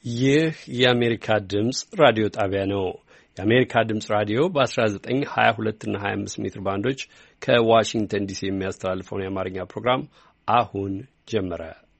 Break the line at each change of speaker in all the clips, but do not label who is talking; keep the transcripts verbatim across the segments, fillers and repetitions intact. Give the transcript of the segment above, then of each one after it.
ይህ የአሜሪካ ድምፅ ራዲዮ ጣቢያ ነው። የአሜሪካ ድምፅ ራዲዮ በ19፣ ሀያ ሁለት እና ሀያ አምስት ሜትር ባንዶች ከዋሽንግተን ዲሲ የሚያስተላልፈውን የአማርኛ ፕሮግራም አሁን ጀመረ።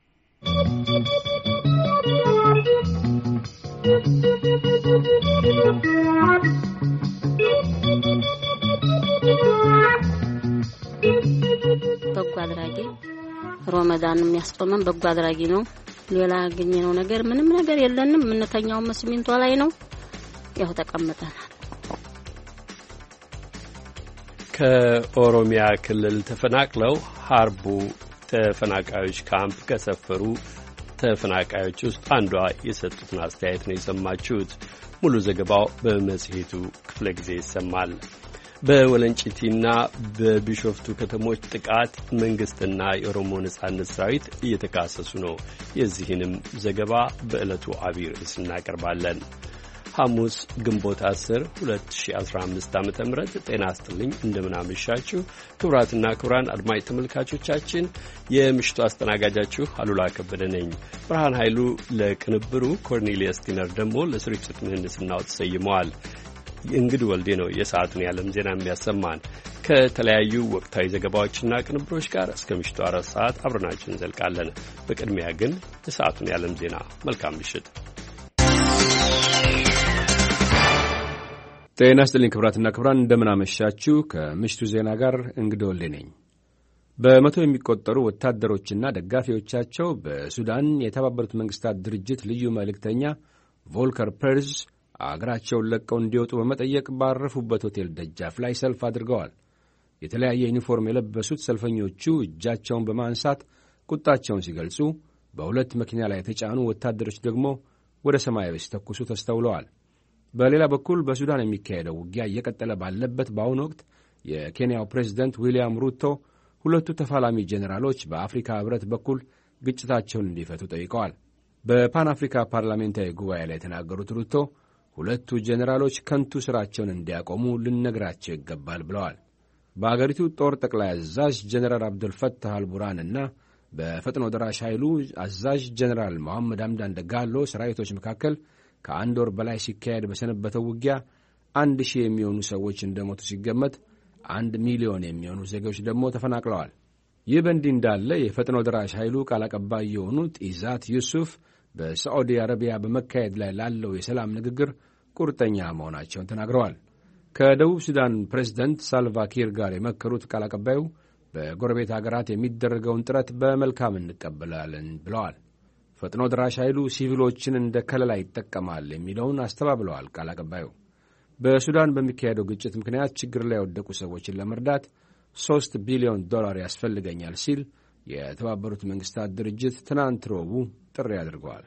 በጎ አድራጊ ሮመዳን የሚያስቆመን በጎ አድራጊ ነው። ሌላ ያገኘነው ነገር ምንም ነገር የለንም። ምንተኛው መስሚንቶ ላይ ነው። ያው ተቀምጠናል።
ከኦሮሚያ ክልል ተፈናቅለው ሀርቡ ተፈናቃዮች ካምፕ ከሰፈሩ ተፈናቃዮች ውስጥ አንዷ የሰጡትን አስተያየት ነው የሰማችሁት። ሙሉ ዘገባው በመጽሔቱ ክፍለ ጊዜ ይሰማል። በወለንጭቲና በቢሾፍቱ ከተሞች ጥቃት መንግስትና የኦሮሞ ነጻነት ሰራዊት እየተካሰሱ ነው። የዚህንም ዘገባ በዕለቱ አብይ ርዕስ እናቀርባለን። ሐሙስ ግንቦት አስር ሁለት ሺህ አስራ አምስት ዓመተ ምህረት ጤና ይስጥልኝ። እንደምን አመሻችሁ ክቡራትና ክቡራን አድማጭ ተመልካቾቻችን። የምሽቱ አስተናጋጃችሁ አሉላ ከበደ ነኝ። ብርሃን ኃይሉ ለቅንብሩ፣ ኮርኔሊየስ ቲነር ደግሞ ለስርጭት ምህንድስናው ተሰይመዋል። እንግዲህ ወልዴ ነው የሰዓቱን የዓለም ዜና የሚያሰማን። ከተለያዩ ወቅታዊ ዘገባዎችና ቅንብሮች ጋር እስከ ምሽቱ አራት ሰዓት አብረናችሁ እንዘልቃለን። በቅድሚያ ግን የሰዓቱን የዓለም ዜና። መልካም ምሽት።
ጤና ይስጥልኝ ክቡራትና ክቡራን፣ እንደምን አመሻችሁ። ከምሽቱ ዜና ጋር እንግዲህ ወልዴ ነኝ። በመቶ የሚቆጠሩ ወታደሮችና ደጋፊዎቻቸው በሱዳን የተባበሩት መንግስታት ድርጅት ልዩ መልእክተኛ ቮልከር ፐርዝ አገራቸውን ለቀው እንዲወጡ በመጠየቅ ባረፉበት ሆቴል ደጃፍ ላይ ሰልፍ አድርገዋል። የተለያየ ዩኒፎርም የለበሱት ሰልፈኞቹ እጃቸውን በማንሳት ቁጣቸውን ሲገልጹ፣ በሁለት መኪና ላይ የተጫኑ ወታደሮች ደግሞ ወደ ሰማይ ሲተኩሱ ተስተውለዋል። በሌላ በኩል በሱዳን የሚካሄደው ውጊያ እየቀጠለ ባለበት በአሁኑ ወቅት የኬንያው ፕሬዚደንት ዊልያም ሩቶ ሁለቱ ተፋላሚ ጄኔራሎች በአፍሪካ ሕብረት በኩል ግጭታቸውን እንዲፈቱ ጠይቀዋል። በፓን አፍሪካ ፓርላሜንታዊ ጉባኤ ላይ የተናገሩት ሩቶ ሁለቱ ጄኔራሎች ከንቱ ሥራቸውን እንዲያቆሙ ልነግራቸው ይገባል ብለዋል። በአገሪቱ ጦር ጠቅላይ አዛዥ ጄኔራል አብዱልፈታህ አልቡርሃንና በፈጥኖ ደራሽ ኃይሉ አዛዥ ጄኔራል መሐመድ ሐምዳን ደጋሎ ሰራዊቶች መካከል ከአንድ ወር በላይ ሲካሄድ በሰነበተው ውጊያ አንድ ሺህ የሚሆኑ ሰዎች እንደሞቱ ሲገመት አንድ ሚሊዮን የሚሆኑ ዜጎች ደግሞ ተፈናቅለዋል። ይህ በእንዲህ እንዳለ የፈጥኖ ደራሽ ኃይሉ ቃል አቀባይ የሆኑት ኢዛት ዩሱፍ በሳዑዲ አረቢያ በመካሄድ ላይ ላለው የሰላም ንግግር ቁርጠኛ መሆናቸውን ተናግረዋል። ከደቡብ ሱዳን ፕሬዝደንት ሳልቫኪር ጋር የመከሩት ቃል አቀባዩ በጎረቤት አገራት የሚደረገውን ጥረት በመልካም እንቀበላለን ብለዋል። ፈጥኖ ድራሽ ኃይሉ ሲቪሎችን እንደ ከለላ ይጠቀማል የሚለውን አስተባብለዋል። ቃል አቀባዩ በሱዳን በሚካሄደው ግጭት ምክንያት ችግር ላይ የወደቁ ሰዎችን ለመርዳት ሦስት ቢሊዮን ዶላር ያስፈልገኛል ሲል የተባበሩት መንግስታት ድርጅት ትናንት ረቡዕ ጥሪ አድርገዋል።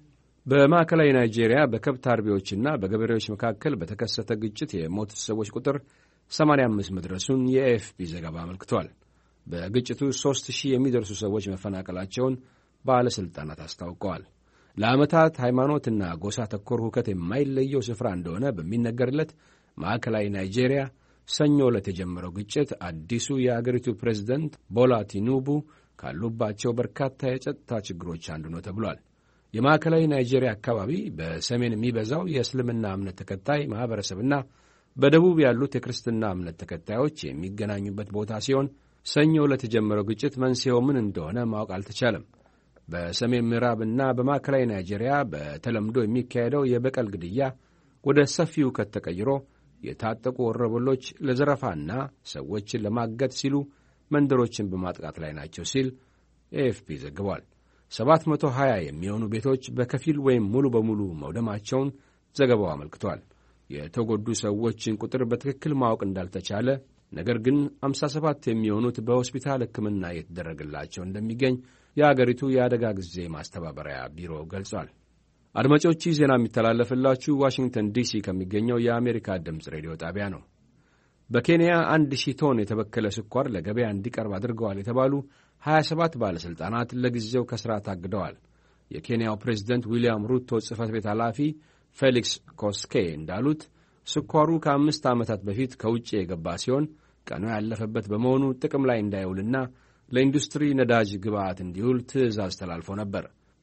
በማዕከላዊ ናይጄሪያ በከብት አርቢዎችና በገበሬዎች መካከል በተከሰተ ግጭት የሞቱት ሰዎች ቁጥር ሰማንያ አምስት መድረሱን የኤኤፍፒ ዘገባ አመልክቷል። በግጭቱ ሦስት ሺህ የሚደርሱ ሰዎች መፈናቀላቸውን ባለሥልጣናት አስታውቀዋል። ለዓመታት ሃይማኖትና ጎሳ ተኮር ሁከት የማይለየው ስፍራ እንደሆነ በሚነገርለት ማዕከላዊ ናይጄሪያ ሰኞ ዕለት የጀመረው ግጭት አዲሱ የአገሪቱ ፕሬዝደንት ቦላ ቲኑቡ ካሉባቸው በርካታ የጸጥታ ችግሮች አንዱ ነው ተብሏል። የማዕከላዊ ናይጄሪያ አካባቢ በሰሜን የሚበዛው የእስልምና እምነት ተከታይ ማኅበረሰብና በደቡብ ያሉት የክርስትና እምነት ተከታዮች የሚገናኙበት ቦታ ሲሆን ሰኞ ዕለት የጀመረው ግጭት መንስኤው ምን እንደሆነ ማወቅ አልተቻለም። በሰሜን ምዕራብና በማዕከላዊ ናይጄሪያ በተለምዶ የሚካሄደው የበቀል ግድያ ወደ ሰፊ ሁከት ተቀይሮ የታጠቁ ወሮበሎች ለዘረፋና ሰዎችን ለማገት ሲሉ መንደሮችን በማጥቃት ላይ ናቸው ሲል ኤኤፍፒ ዘግቧል። ሰባት መቶ ሀያ የሚሆኑ ቤቶች በከፊል ወይም ሙሉ በሙሉ መውደማቸውን ዘገባው አመልክቷል። የተጎዱ ሰዎችን ቁጥር በትክክል ማወቅ እንዳልተቻለ፣ ነገር ግን አምሳ ሰባት የሚሆኑት በሆስፒታል ሕክምና እየተደረገላቸው እንደሚገኝ የአገሪቱ የአደጋ ጊዜ ማስተባበሪያ ቢሮ ገልጿል። አድማጮች፣ ዜና የሚተላለፍላችሁ ዋሽንግተን ዲሲ ከሚገኘው የአሜሪካ ድምፅ ሬዲዮ ጣቢያ ነው። በኬንያ አንድ ሺህ ቶን የተበከለ ስኳር ለገበያ እንዲቀርብ አድርገዋል የተባሉ ሀያ ሰባት ባለሥልጣናት ለጊዜው ከሥራ ታግደዋል። የኬንያው ፕሬዝደንት ዊልያም ሩቶ ጽሕፈት ቤት ኃላፊ ፌሊክስ ኮስኬ እንዳሉት ስኳሩ ከአምስት ዓመታት በፊት ከውጭ የገባ ሲሆን ቀኑ ያለፈበት በመሆኑ ጥቅም ላይ እንዳይውልና ለኢንዱስትሪ ነዳጅ ግብዓት እንዲውል ትዕዛዝ ተላልፎ ነበር።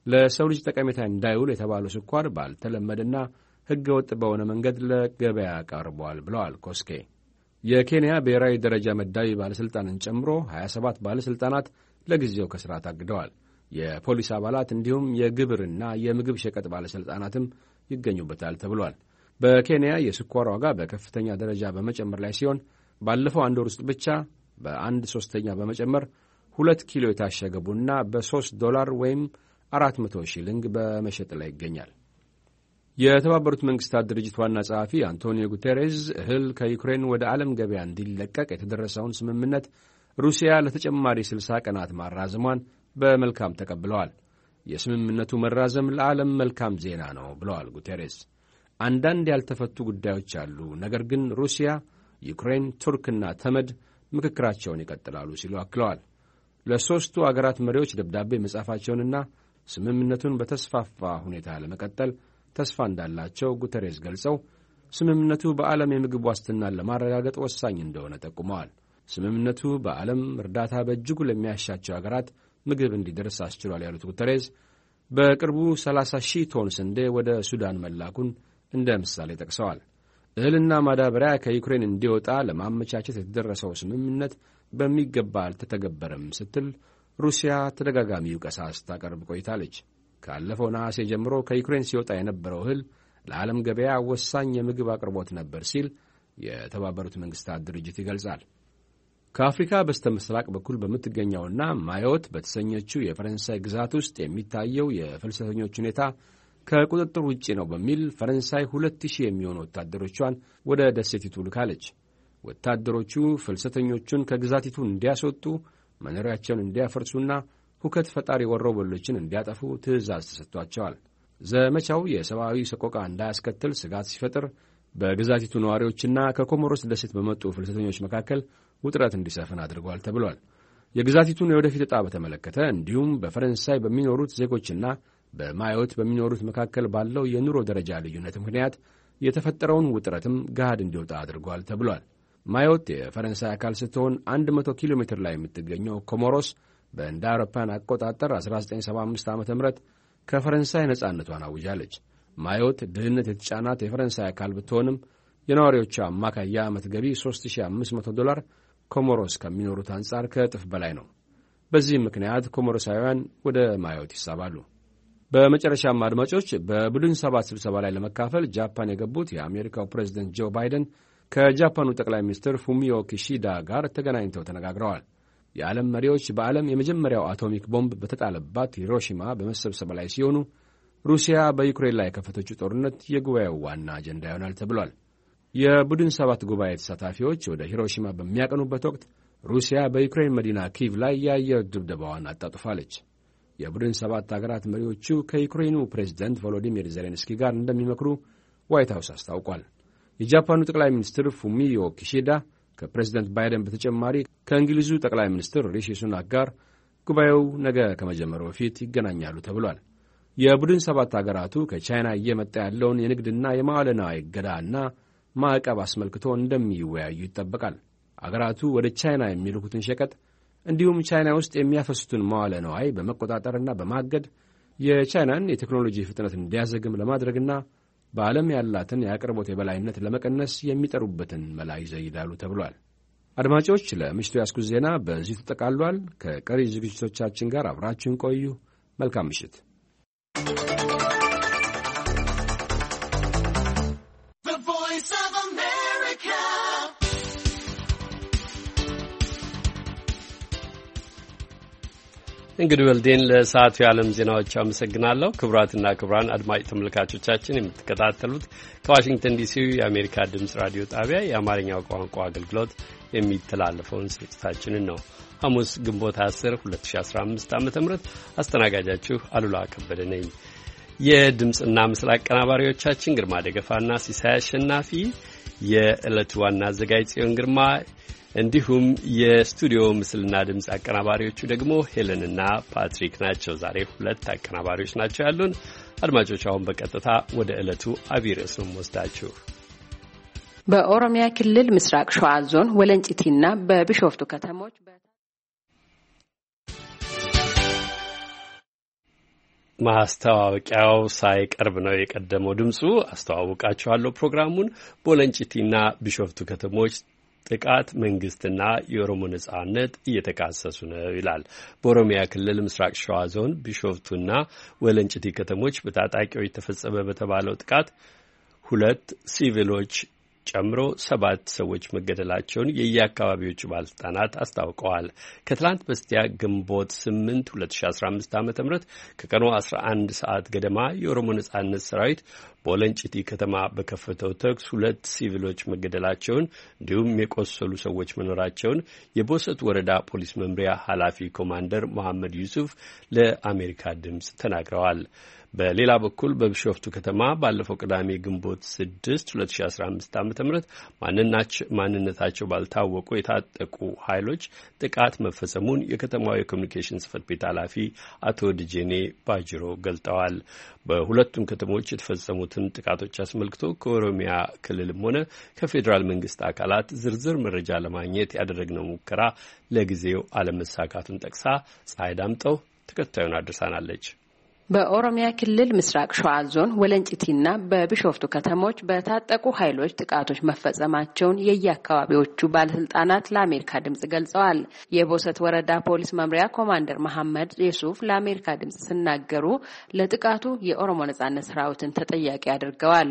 ለሰው ልጅ ጠቀሜታ እንዳይውል የተባለው ስኳር ባልተለመደና ሕገ ወጥ በሆነ መንገድ ለገበያ ቀርቧል ብለዋል ኮስኬ። የኬንያ ብሔራዊ ደረጃ መዳቢ ባለሥልጣንን ጨምሮ ሀያ ሰባት ባለሥልጣናት ለጊዜው ከሥራ ታግደዋል። የፖሊስ አባላት እንዲሁም የግብርና የምግብ ሸቀጥ ባለሥልጣናትም ይገኙበታል ተብሏል። በኬንያ የስኳር ዋጋ በከፍተኛ ደረጃ በመጨመር ላይ ሲሆን ባለፈው አንድ ወር ውስጥ ብቻ በአንድ ሦስተኛ በመጨመር ሁለት ኪሎ የታሸገ ቡና በሦስት ዶላር ወይም አራት መቶ ሺሊንግ በመሸጥ ላይ ይገኛል። የተባበሩት መንግሥታት ድርጅት ዋና ጸሐፊ አንቶኒዮ ጉቴሬዝ እህል ከዩክሬን ወደ ዓለም ገበያ እንዲለቀቅ የተደረሰውን ስምምነት ሩሲያ ለተጨማሪ ስልሳ ቀናት ማራዘሟን በመልካም ተቀብለዋል። የስምምነቱ መራዘም ለዓለም መልካም ዜና ነው ብለዋል ጉቴሬዝ። አንዳንድ ያልተፈቱ ጉዳዮች አሉ፣ ነገር ግን ሩሲያ፣ ዩክሬን፣ ቱርክና ተመድ ምክክራቸውን ይቀጥላሉ ሲሉ አክለዋል። ለሦስቱ አገራት መሪዎች ደብዳቤ መጻፋቸውንና ስምምነቱን በተስፋፋ ሁኔታ ለመቀጠል ተስፋ እንዳላቸው ጉተሬስ ገልጸው ስምምነቱ በዓለም የምግብ ዋስትናን ለማረጋገጥ ወሳኝ እንደሆነ ጠቁመዋል። ስምምነቱ በዓለም እርዳታ በእጅጉ ለሚያሻቸው አገራት ምግብ እንዲደርስ አስችሏል ያሉት ጉተሬስ በቅርቡ ሰላሳ ሺህ ቶን ስንዴ ወደ ሱዳን መላኩን እንደ ምሳሌ ጠቅሰዋል። እህልና ማዳበሪያ ከዩክሬን እንዲወጣ ለማመቻቸት የተደረሰው ስምምነት በሚገባ አልተተገበረም ስትል ሩሲያ ተደጋጋሚ ውቀሳ ስታቀርብ ቆይታለች። ካለፈው ነሐሴ ጀምሮ ከዩክሬን ሲወጣ የነበረው እህል ለዓለም ገበያ ወሳኝ የምግብ አቅርቦት ነበር ሲል የተባበሩት መንግሥታት ድርጅት ይገልጻል። ከአፍሪካ በስተ ምስራቅ በኩል በምትገኘውና ማዮት በተሰኘችው የፈረንሳይ ግዛት ውስጥ የሚታየው የፍልሰተኞች ሁኔታ ከቁጥጥር ውጭ ነው በሚል ፈረንሳይ ሁለት ሺህ የሚሆኑ ወታደሮቿን ወደ ደሴቲቱ ልካለች። ወታደሮቹ ፍልሰተኞቹን ከግዛቲቱ እንዲያስወጡ፣ መኖሪያቸውን እንዲያፈርሱና ሁከት ፈጣሪ ወሮበሎችን እንዲያጠፉ ትዕዛዝ ተሰጥቷቸዋል። ዘመቻው የሰብአዊ ሰቆቃ እንዳያስከትል ስጋት ሲፈጥር በግዛቲቱ ነዋሪዎችና ከኮሞሮስ ደሴት በመጡ ፍልሰተኞች መካከል ውጥረት እንዲሰፍን አድርጓል ተብሏል። የግዛቲቱን የወደፊት ዕጣ በተመለከተ እንዲሁም በፈረንሳይ በሚኖሩት ዜጎችና በማዮት በሚኖሩት መካከል ባለው የኑሮ ደረጃ ልዩነት ምክንያት የተፈጠረውን ውጥረትም ገሃድ እንዲወጣ አድርጓል ተብሏል። ማዮት የፈረንሳይ አካል ስትሆን መቶ ኪሎ ሜትር ላይ የምትገኘው ኮሞሮስ በእንደ አውሮፓውያን አቆጣጠር አስራ ዘጠኝ ሰባ አምስት ዓ ም ከፈረንሳይ ነጻነቷን አውጃለች። ማዮት ድህነት የተጫናት የፈረንሳይ አካል ብትሆንም የነዋሪዎቿ አማካይ የዓመት ገቢ ሦስት ሺህ አምስት መቶ ዶላር ኮሞሮስ ከሚኖሩት አንጻር ከእጥፍ በላይ ነው። በዚህም ምክንያት ኮሞሮሳውያን ወደ ማዮት ይሳባሉ። በመጨረሻም አድማጮች፣ በቡድን ሰባት ስብሰባ ላይ ለመካፈል ጃፓን የገቡት የአሜሪካው ፕሬዝደንት ጆ ባይደን ከጃፓኑ ጠቅላይ ሚኒስትር ፉሚዮ ኪሺዳ ጋር ተገናኝተው ተነጋግረዋል። የዓለም መሪዎች በዓለም የመጀመሪያው አቶሚክ ቦምብ በተጣለባት ሂሮሺማ በመሰብሰብ ላይ ሲሆኑ ሩሲያ በዩክሬን ላይ የከፈተችው ጦርነት የጉባኤው ዋና አጀንዳ ይሆናል ተብሏል። የቡድን ሰባት ጉባኤ ተሳታፊዎች ወደ ሂሮሺማ በሚያቀኑበት ወቅት ሩሲያ በዩክሬን መዲና ኪቭ ላይ የአየር ድብደባዋን አጣጥፋለች። የቡድን ሰባት አገራት መሪዎቹ ከዩክሬኑ ፕሬዝደንት ቮሎዲሚር ዜሌንስኪ ጋር እንደሚመክሩ ዋይት ሃውስ አስታውቋል። የጃፓኑ ጠቅላይ ሚኒስትር ፉሚዮ ኪሺዳ ከፕሬዝደንት ባይደን በተጨማሪ ከእንግሊዙ ጠቅላይ ሚኒስትር ሪሺ ሱናክ ጋር ጉባኤው ነገ ከመጀመሩ በፊት ይገናኛሉ ተብሏል። የቡድን ሰባት አገራቱ ከቻይና እየመጣ ያለውን የንግድና የመዋዕለ ንዋይ እገዳና ማዕቀብ አስመልክቶ እንደሚወያዩ ይጠበቃል። አገራቱ ወደ ቻይና የሚልኩትን ሸቀጥ እንዲሁም ቻይና ውስጥ የሚያፈሱትን መዋዕለ ንዋይ በመቆጣጠርና በማገድ የቻይናን የቴክኖሎጂ ፍጥነት እንዲያዘግም ለማድረግና በዓለም ያላትን የአቅርቦት የበላይነት ለመቀነስ የሚጠሩበትን መላ ይዘይዳሉ ተብሏል። አድማጮች፣ ለምሽቱ ያስኩት ዜና በዚሁ ተጠቃሏል። ከቀሪ ዝግጅቶቻችን ጋር አብራችሁን ቆዩ። መልካም ምሽት።
እንግዲህ ወልዴን ለሰዓቱ የዓለም ዜናዎች አመሰግናለሁ። ክቡራትና ክቡራን አድማጭ ተመልካቾቻችን የምትከታተሉት ከዋሽንግተን ዲሲ የአሜሪካ ድምፅ ራዲዮ ጣቢያ የአማርኛው ቋንቋ አገልግሎት የሚተላለፈውን ስርጭታችንን ነው። ሐሙስ ግንቦት አስር ሁለት ሺህ አስራ አምስት ዓ ም አስተናጋጃችሁ አሉላ ከበደ ነኝ። የድምፅና ምስል አቀናባሪዎቻችን ግርማ ደገፋና ሲሳይ አሸናፊ፣ የዕለቱ ዋና አዘጋጅ ጽዮን ግርማ እንዲሁም የስቱዲዮ ምስልና ድምፅ አቀናባሪዎቹ ደግሞ ሄለንና ፓትሪክ ናቸው። ዛሬ ሁለት አቀናባሪዎች ናቸው ያሉን። አድማጮች፣ አሁን በቀጥታ ወደ ዕለቱ አብይ ርዕስ ነው ወስዳችሁ።
በኦሮሚያ ክልል ምስራቅ ሸዋ ዞን ወለንጭቲና በቢሾፍቱ ከተሞች
ማስተዋወቂያው ሳይቀርብ ነው የቀደመው ድምጹ። አስተዋውቃችኋለሁ ፕሮግራሙን። በወለንጭቲና ቢሾፍቱ ከተሞች ጥቃት መንግስትና የኦሮሞ ነጻነት እየተካሰሱ ነው ይላል። በኦሮሚያ ክልል ምስራቅ ሸዋ ዞን ቢሾፍቱና ወለንጭቲ ከተሞች በታጣቂዎች ተፈጸመ በተባለው ጥቃት ሁለት ሲቪሎች ጨምሮ ሰባት ሰዎች መገደላቸውን የየአካባቢዎቹ ባለስልጣናት አስታውቀዋል። ከትላንት በስቲያ ግንቦት ስምንት ሁለት ሺህ አስራ አምስት ዓመተ ምህረት ከቀኑ አስራ አንድ ሰዓት ገደማ የኦሮሞ ነጻነት ሰራዊት በወለንጭቲ ከተማ በከፈተው ተኩስ ሁለት ሲቪሎች መገደላቸውን እንዲሁም የቆሰሉ ሰዎች መኖራቸውን የቦሰት ወረዳ ፖሊስ መምሪያ ኃላፊ ኮማንደር መሐመድ ዩሱፍ ለአሜሪካ ድምጽ ተናግረዋል። በሌላ በኩል በቢሾፍቱ ከተማ ባለፈው ቅዳሜ ግንቦት ስድስት ሁለት ሺህ አስራ አምስት ዓመተ ምህረት ማንነታቸው ባልታወቁ የታጠቁ ኃይሎች ጥቃት መፈጸሙን የከተማው የኮሚኒኬሽን ጽሕፈት ቤት ኃላፊ አቶ ድጄኔ ባጅሮ ገልጠዋል። በሁለቱም ከተሞች የተፈጸሙትን ጥቃቶች አስመልክቶ ከኦሮሚያ ክልልም ሆነ ከፌዴራል መንግስት አካላት ዝርዝር መረጃ ለማግኘት ያደረግነው ሙከራ ለጊዜው አለመሳካቱን ጠቅሳ ፀሐይ ዳምጠው ተከታዩን አድርሳናለች።
በኦሮሚያ ክልል ምስራቅ ሸዋ ዞን ወለንጭቲና በቢሾፍቱ ከተሞች በታጠቁ ኃይሎች ጥቃቶች መፈጸማቸውን የየአካባቢዎቹ ባለስልጣናት ለአሜሪካ ድምጽ ገልጸዋል። የቦሰት ወረዳ ፖሊስ መምሪያ ኮማንደር መሐመድ ዩሱፍ ለአሜሪካ ድምጽ ሲናገሩ ለጥቃቱ የኦሮሞ ነጻነት ሰራዊትን ተጠያቂ አድርገዋል።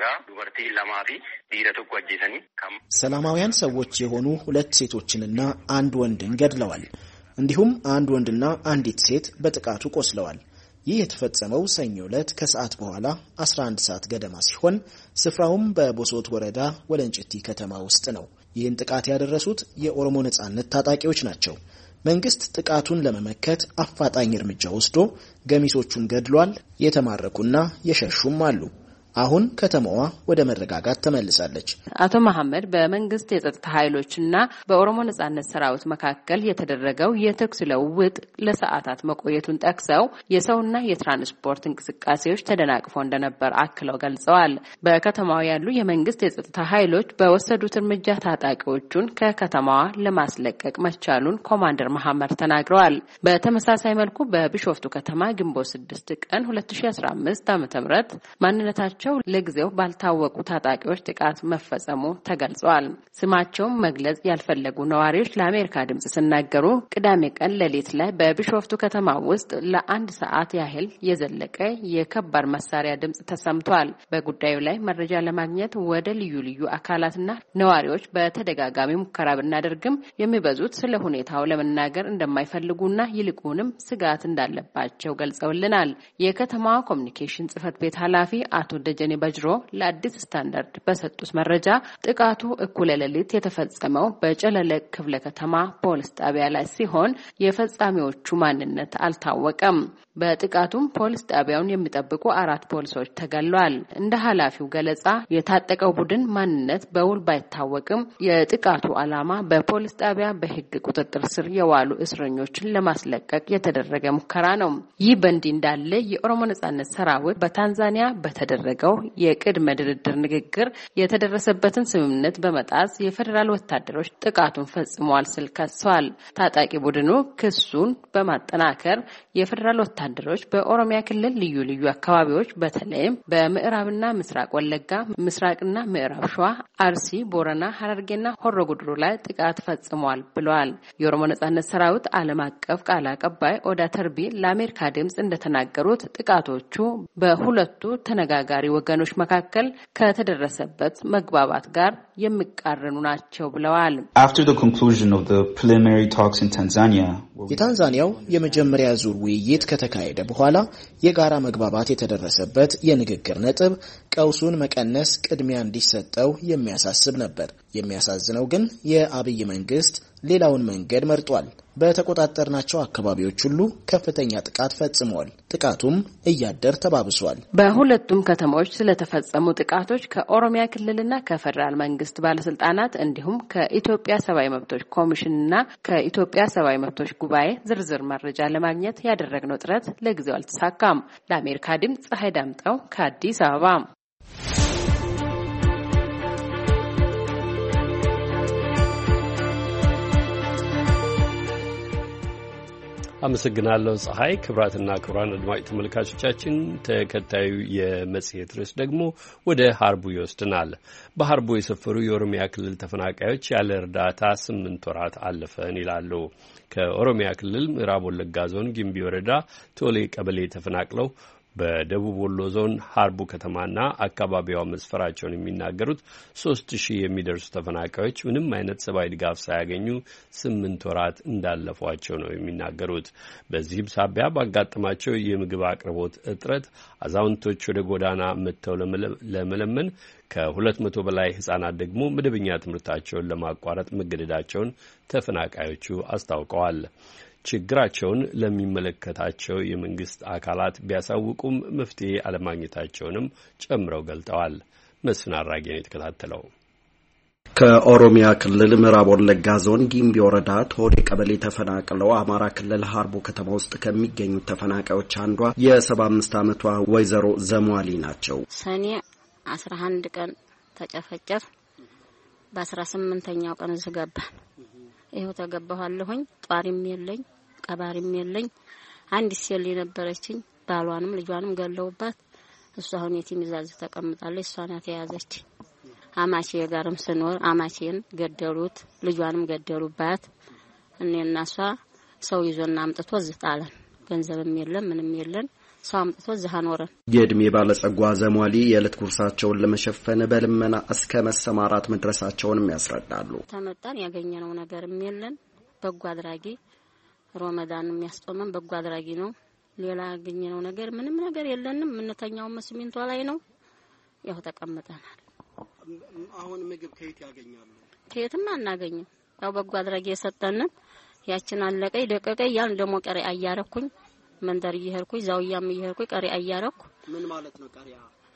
ሰላማውያን ሰዎች የሆኑ ሁለት ሴቶችንና አንድ ወንድን ገድለዋል። እንዲሁም አንድ ወንድና አንዲት ሴት በጥቃቱ ቆስለዋል። ይህ የተፈጸመው ሰኞ ዕለት ከሰዓት በኋላ አስራ አንድ ሰዓት ገደማ ሲሆን ስፍራውም በቦሶት ወረዳ ወለንጭቲ ከተማ ውስጥ ነው። ይህን ጥቃት ያደረሱት የኦሮሞ ነጻነት ታጣቂዎች ናቸው። መንግስት ጥቃቱን ለመመከት አፋጣኝ እርምጃ ወስዶ ገሚሶቹን ገድሏል። የተማረኩና የሸሹም አሉ። አሁን ከተማዋ ወደ መረጋጋት ተመልሳለች።
አቶ መሐመድ በመንግስት የጸጥታ ኃይሎችና በኦሮሞ ነጻነት ሰራዊት መካከል የተደረገው የተኩስ ልውውጥ ለሰዓታት መቆየቱን ጠቅሰው የሰውና የትራንስፖርት እንቅስቃሴዎች ተደናቅፈው እንደነበር አክለው ገልጸዋል። በከተማዋ ያሉ የመንግስት የጸጥታ ኃይሎች በወሰዱት እርምጃ ታጣቂዎቹን ከከተማዋ ለማስለቀቅ መቻሉን ኮማንደር መሐመድ ተናግረዋል። በተመሳሳይ መልኩ በቢሾፍቱ ከተማ ግንቦት ስድስት ቀን ሁለት ሺህ አስራ አምስት ዓመተ ምህረት ማንነታቸው ለጊዜው ባልታወቁ ታጣቂዎች ጥቃት መፈጸሙ ተገልጿል። ስማቸውን መግለጽ ያልፈለጉ ነዋሪዎች ለአሜሪካ ድምጽ ሲናገሩ ቅዳሜ ቀን ሌሊት ላይ በቢሾፍቱ ከተማ ውስጥ ለአንድ ሰዓት ያህል የዘለቀ የከባድ መሳሪያ ድምጽ ተሰምቷል። በጉዳዩ ላይ መረጃ ለማግኘት ወደ ልዩ ልዩ አካላትና ነዋሪዎች በተደጋጋሚ ሙከራ ብናደርግም የሚበዙት ስለ ሁኔታው ለመናገር እንደማይፈልጉና ይልቁንም ስጋት እንዳለባቸው ገልጸውልናል። የከተማዋ ኮሚኒኬሽን ጽሕፈት ቤት ኃላፊ አቶ ደጀኔ ባጅሮ ለአዲስ ስታንዳርድ በሰጡት መረጃ ጥቃቱ እኩለ ሌሊት የተፈጸመው በጨለለ ክፍለ ከተማ ፖሊስ ጣቢያ ላይ ሲሆን የፈጻሚዎቹ ማንነት አልታወቀም። በጥቃቱም ፖሊስ ጣቢያውን የሚጠብቁ አራት ፖሊሶች ተገለዋል። እንደ ኃላፊው ገለጻ የታጠቀው ቡድን ማንነት በውል ባይታወቅም የጥቃቱ ዓላማ በፖሊስ ጣቢያ በሕግ ቁጥጥር ስር የዋሉ እስረኞችን ለማስለቀቅ የተደረገ ሙከራ ነው። ይህ በእንዲህ እንዳለ የኦሮሞ ነጻነት ሰራዊት በታንዛኒያ በተደረገው የቅድመ ድርድር ንግግር የተደረሰበትን ስምምነት በመጣስ የፌዴራል ወታደሮች ጥቃቱን ፈጽመዋል ሲል ከሷል። ታጣቂ ቡድኑ ክሱን በማጠናከር የፌዴራል ወታደሮች በኦሮሚያ ክልል ልዩ ልዩ አካባቢዎች በተለይም በምዕራብና ምስራቅ ወለጋ፣ ምስራቅና ምዕራብ ሸዋ፣ አርሲ፣ ቦረና፣ ሐረርጌና ሆሮ ጉድሩ ላይ ጥቃት ፈጽመዋል ብለዋል። የኦሮሞ ነጻነት ሰራዊት ዓለም አቀፍ ቃል አቀባይ ኦዳ ተርቢ ለአሜሪካ ድምጽ እንደተናገሩት ጥቃቶቹ በሁለቱ ተነጋጋሪ ወገኖች መካከል ከተደረሰበት መግባባት ጋር የሚቃረኑ ናቸው ብለዋል።
After the conclusion of the preliminary talks in Tanzania,
የታንዛኒያው የመጀመሪያ ዙር ውይይት ከተካሄደ በኋላ የጋራ መግባባት የተደረሰበት የንግግር ነጥብ ቀውሱን መቀነስ ቅድሚያ እንዲሰጠው የሚያሳስብ ነበር። የሚያሳዝነው ግን የአብይ መንግስት ሌላውን መንገድ መርጧል። በተቆጣጠርናቸው አካባቢዎች ሁሉ ከፍተኛ ጥቃት ፈጽመዋል። ጥቃቱም እያደር ተባብሷል።
በሁለቱም ከተሞች ስለተፈጸሙ ጥቃቶች ከኦሮሚያ ክልልና ከፌደራል መንግስት ባለስልጣናት እንዲሁም ከኢትዮጵያ ሰብአዊ መብቶች ኮሚሽንና ከኢትዮጵያ ሰብአዊ መብቶች ጉባኤ ዝርዝር መረጃ ለማግኘት ያደረግነው ጥረት ለጊዜው አልተሳካም። ለአሜሪካ ድምጽ ፀሐይ ዳምጠው ከአዲስ አበባ።
አመሰግናለሁ ፀሐይ። ክብራትና ክብራን አድማጭ ተመልካቾቻችን ተከታዩ የመጽሔት ርዕስ ደግሞ ወደ ሀርቡ ይወስድናል። በሀርቡ የሰፈሩ የኦሮሚያ ክልል ተፈናቃዮች ያለ እርዳታ ስምንት ወራት አለፈን ይላሉ። ከኦሮሚያ ክልል ምዕራብ ወለጋ ዞን ጊምቢ ወረዳ ቶሌ ቀበሌ ተፈናቅለው በደቡብ ወሎ ዞን ሀርቡ ከተማና አካባቢዋ መስፈራቸውን የሚናገሩት ሶስት ሺህ የሚደርሱ ተፈናቃዮች ምንም አይነት ሰብአዊ ድጋፍ ሳያገኙ ስምንት ወራት እንዳለፏቸው ነው የሚናገሩት። በዚህም ሳቢያ ባጋጠማቸው የምግብ አቅርቦት እጥረት አዛውንቶች ወደ ጎዳና መጥተው ለመለመን ከሁለት መቶ በላይ ህጻናት ደግሞ መደበኛ ትምህርታቸውን ለማቋረጥ መገደዳቸውን ተፈናቃዮቹ አስታውቀዋል። ችግራቸውን ለሚመለከታቸው የመንግስት አካላት ቢያሳውቁም መፍትሄ አለማግኘታቸውንም ጨምረው ገልጠዋል። መስፍን አራጌ ነው የተከታተለው።
ከኦሮሚያ ክልል ምዕራብ ወለጋ ዞን ጊምቢ ወረዳ ቶሌ ቀበሌ ተፈናቅለው አማራ ክልል ሀርቡ ከተማ ውስጥ ከሚገኙ ተፈናቃዮች አንዷ የሰባ አምስት ዓመቷ ወይዘሮ ዘሟሊ ናቸው።
ሰኔ አስራ አንድ ቀን ተጨፈጨፍ በአስራ ስምንተኛው ቀን ዝገባን ይሄው ተገባኋለሁኝ። ጧሪም የለኝ ቀባሪም የለኝ። አንድ ሴል ነበረችኝ ባሏንም ልጇንም ገለውባት እሷ አሁን የቲም ይዛዝ ተቀምጣለች። እሷ ናት የያዘች። አማቼ ጋርም ስኖር አማቼን ገደሉት፣ ልጇንም ገደሉባት። እኔና እሷ ሰው ይዞና አምጥቶ ዝጣለን። ገንዘብም የለም ምንም የለን። ሰው አምጥቶ ዝሃኖረን።
የእድሜ ባለጸጓ ዘሟሊ የዕለት ጉርሳቸውን ለመሸፈን በልመና እስከ መሰማራት መድረሳቸውንም ያስረዳሉ።
ተመጣን ያገኘነው ነገርም የለን። በጎ አድራጊ ሮመዳን የሚያስጦመን በጎ አድራጊ ነው። ሌላ ያገኘነው ነገር ምንም ነገር የለንም። ምንተኛው መስሚንቷ ላይ ነው። ያው ተቀምጠናል።
አሁን ምግብ ከየት ያገኛሉ?
ከየትም አናገኝም። ያው በጎ አድራጊ የሰጠን ያችን አለቀይ ደቀቀይ ያን ደሞ ቀሪ አያረኩኝ መንደር ይሄርኩኝ ዛውያም ይሄርኩኝ ቀሪ አያረኩ።
ምን ማለት ነው ቀሪያ?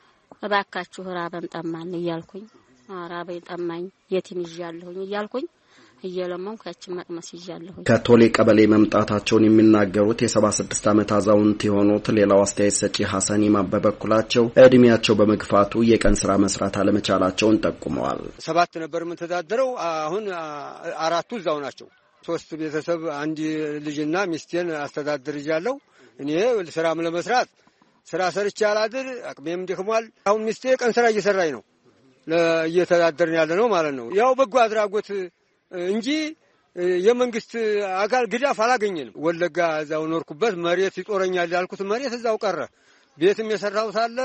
እባካችሁ ራበን ጠማን ይያልኩኝ ራበይ ጠማኝ የቲም ይያለሁኝ ይያልኩኝ እየለመንኩ ያችን መቅመስ ይያለሁኝ።
ከቶሌ ቀበሌ መምጣታቸውን የሚናገሩት የሰባ ስድስት ዓመት አዛውንት የሆኑት ሌላው አስተያየት ሰጪ ሐሰን ኢማም በበኩላቸው እድሜያቸው በመግፋቱ የቀን ስራ መስራት አለመቻላቸውን ጠቁመዋል።
ሰባት ነበር ምን ተዳደረው አሁን አራቱ እዛው ናቸው። ሶስት ቤተሰብ አንድ ልጅና ሚስቴን አስተዳድር ይያለው። እኔ ስራም ለመስራት ስራ ሰርቻ አላድር አቅሜም ደክሟል። አሁን ሚስቴ ቀን ስራ እየሰራኝ ነው ለእየተዳደርን ያለ ነው ማለት ነው። ያው በጎ አድራጎት እንጂ የመንግስት አካል ግዳፍ አላገኘንም። ወለጋ እዛው ኖርኩበት መሬት ይጦረኛል ያልኩት መሬት እዛው ቀረ። ቤትም የሰራሁት አለ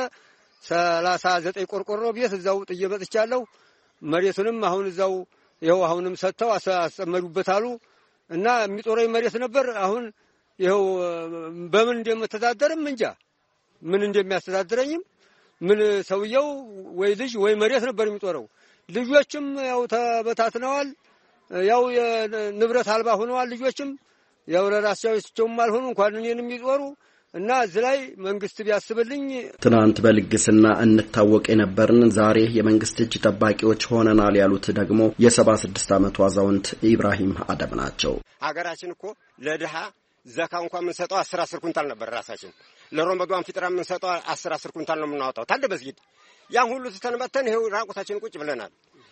ሰላሳ ዘጠኝ ቆርቆሮ ቤት እዛው ጥዬ መጥቻለሁ። መሬቱንም አሁን እዛው ይኸው አሁንም ሰጥተው አስመዱበት አሉ እና የሚጦረኝ መሬት ነበር። አሁን ይኸው በምን እንደምተዳደርም እንጃ ምን እንደሚያስተዳድረኝም ምን ሰውየው ወይ ልጅ ወይ መሬት ነበር የሚጦረው። ልጆችም ያው ተበታትነዋል። ያው ንብረት አልባ ሆነዋል። ልጆችም ያው ለራሳቸውም አልሆኑ እንኳን እኔንም የሚጦሩ እና እዚህ ላይ መንግስት ቢያስብልኝ።
ትናንት በልግስና እንታወቅ የነበርን ዛሬ የመንግስት እጅ ጠባቂዎች ሆነናል ያሉት ደግሞ የሰባ ስድስት ዓመቱ አዛውንት ኢብራሂም አደም ናቸው።
ሀገራችን እኮ ለድሃ ዘካ እንኳን ምን ሰጠው አስር አስር ኩንታል ነበር። ራሳችን ለሮመዳን ፍጥራ ምን ሰጠው አስር አስር ኩንታል ነው የምናወጣው። ታደ መስጊድ ያን ሁሉ ተተንበተን ይሄው ራቁታችን ቁጭ ብለናል።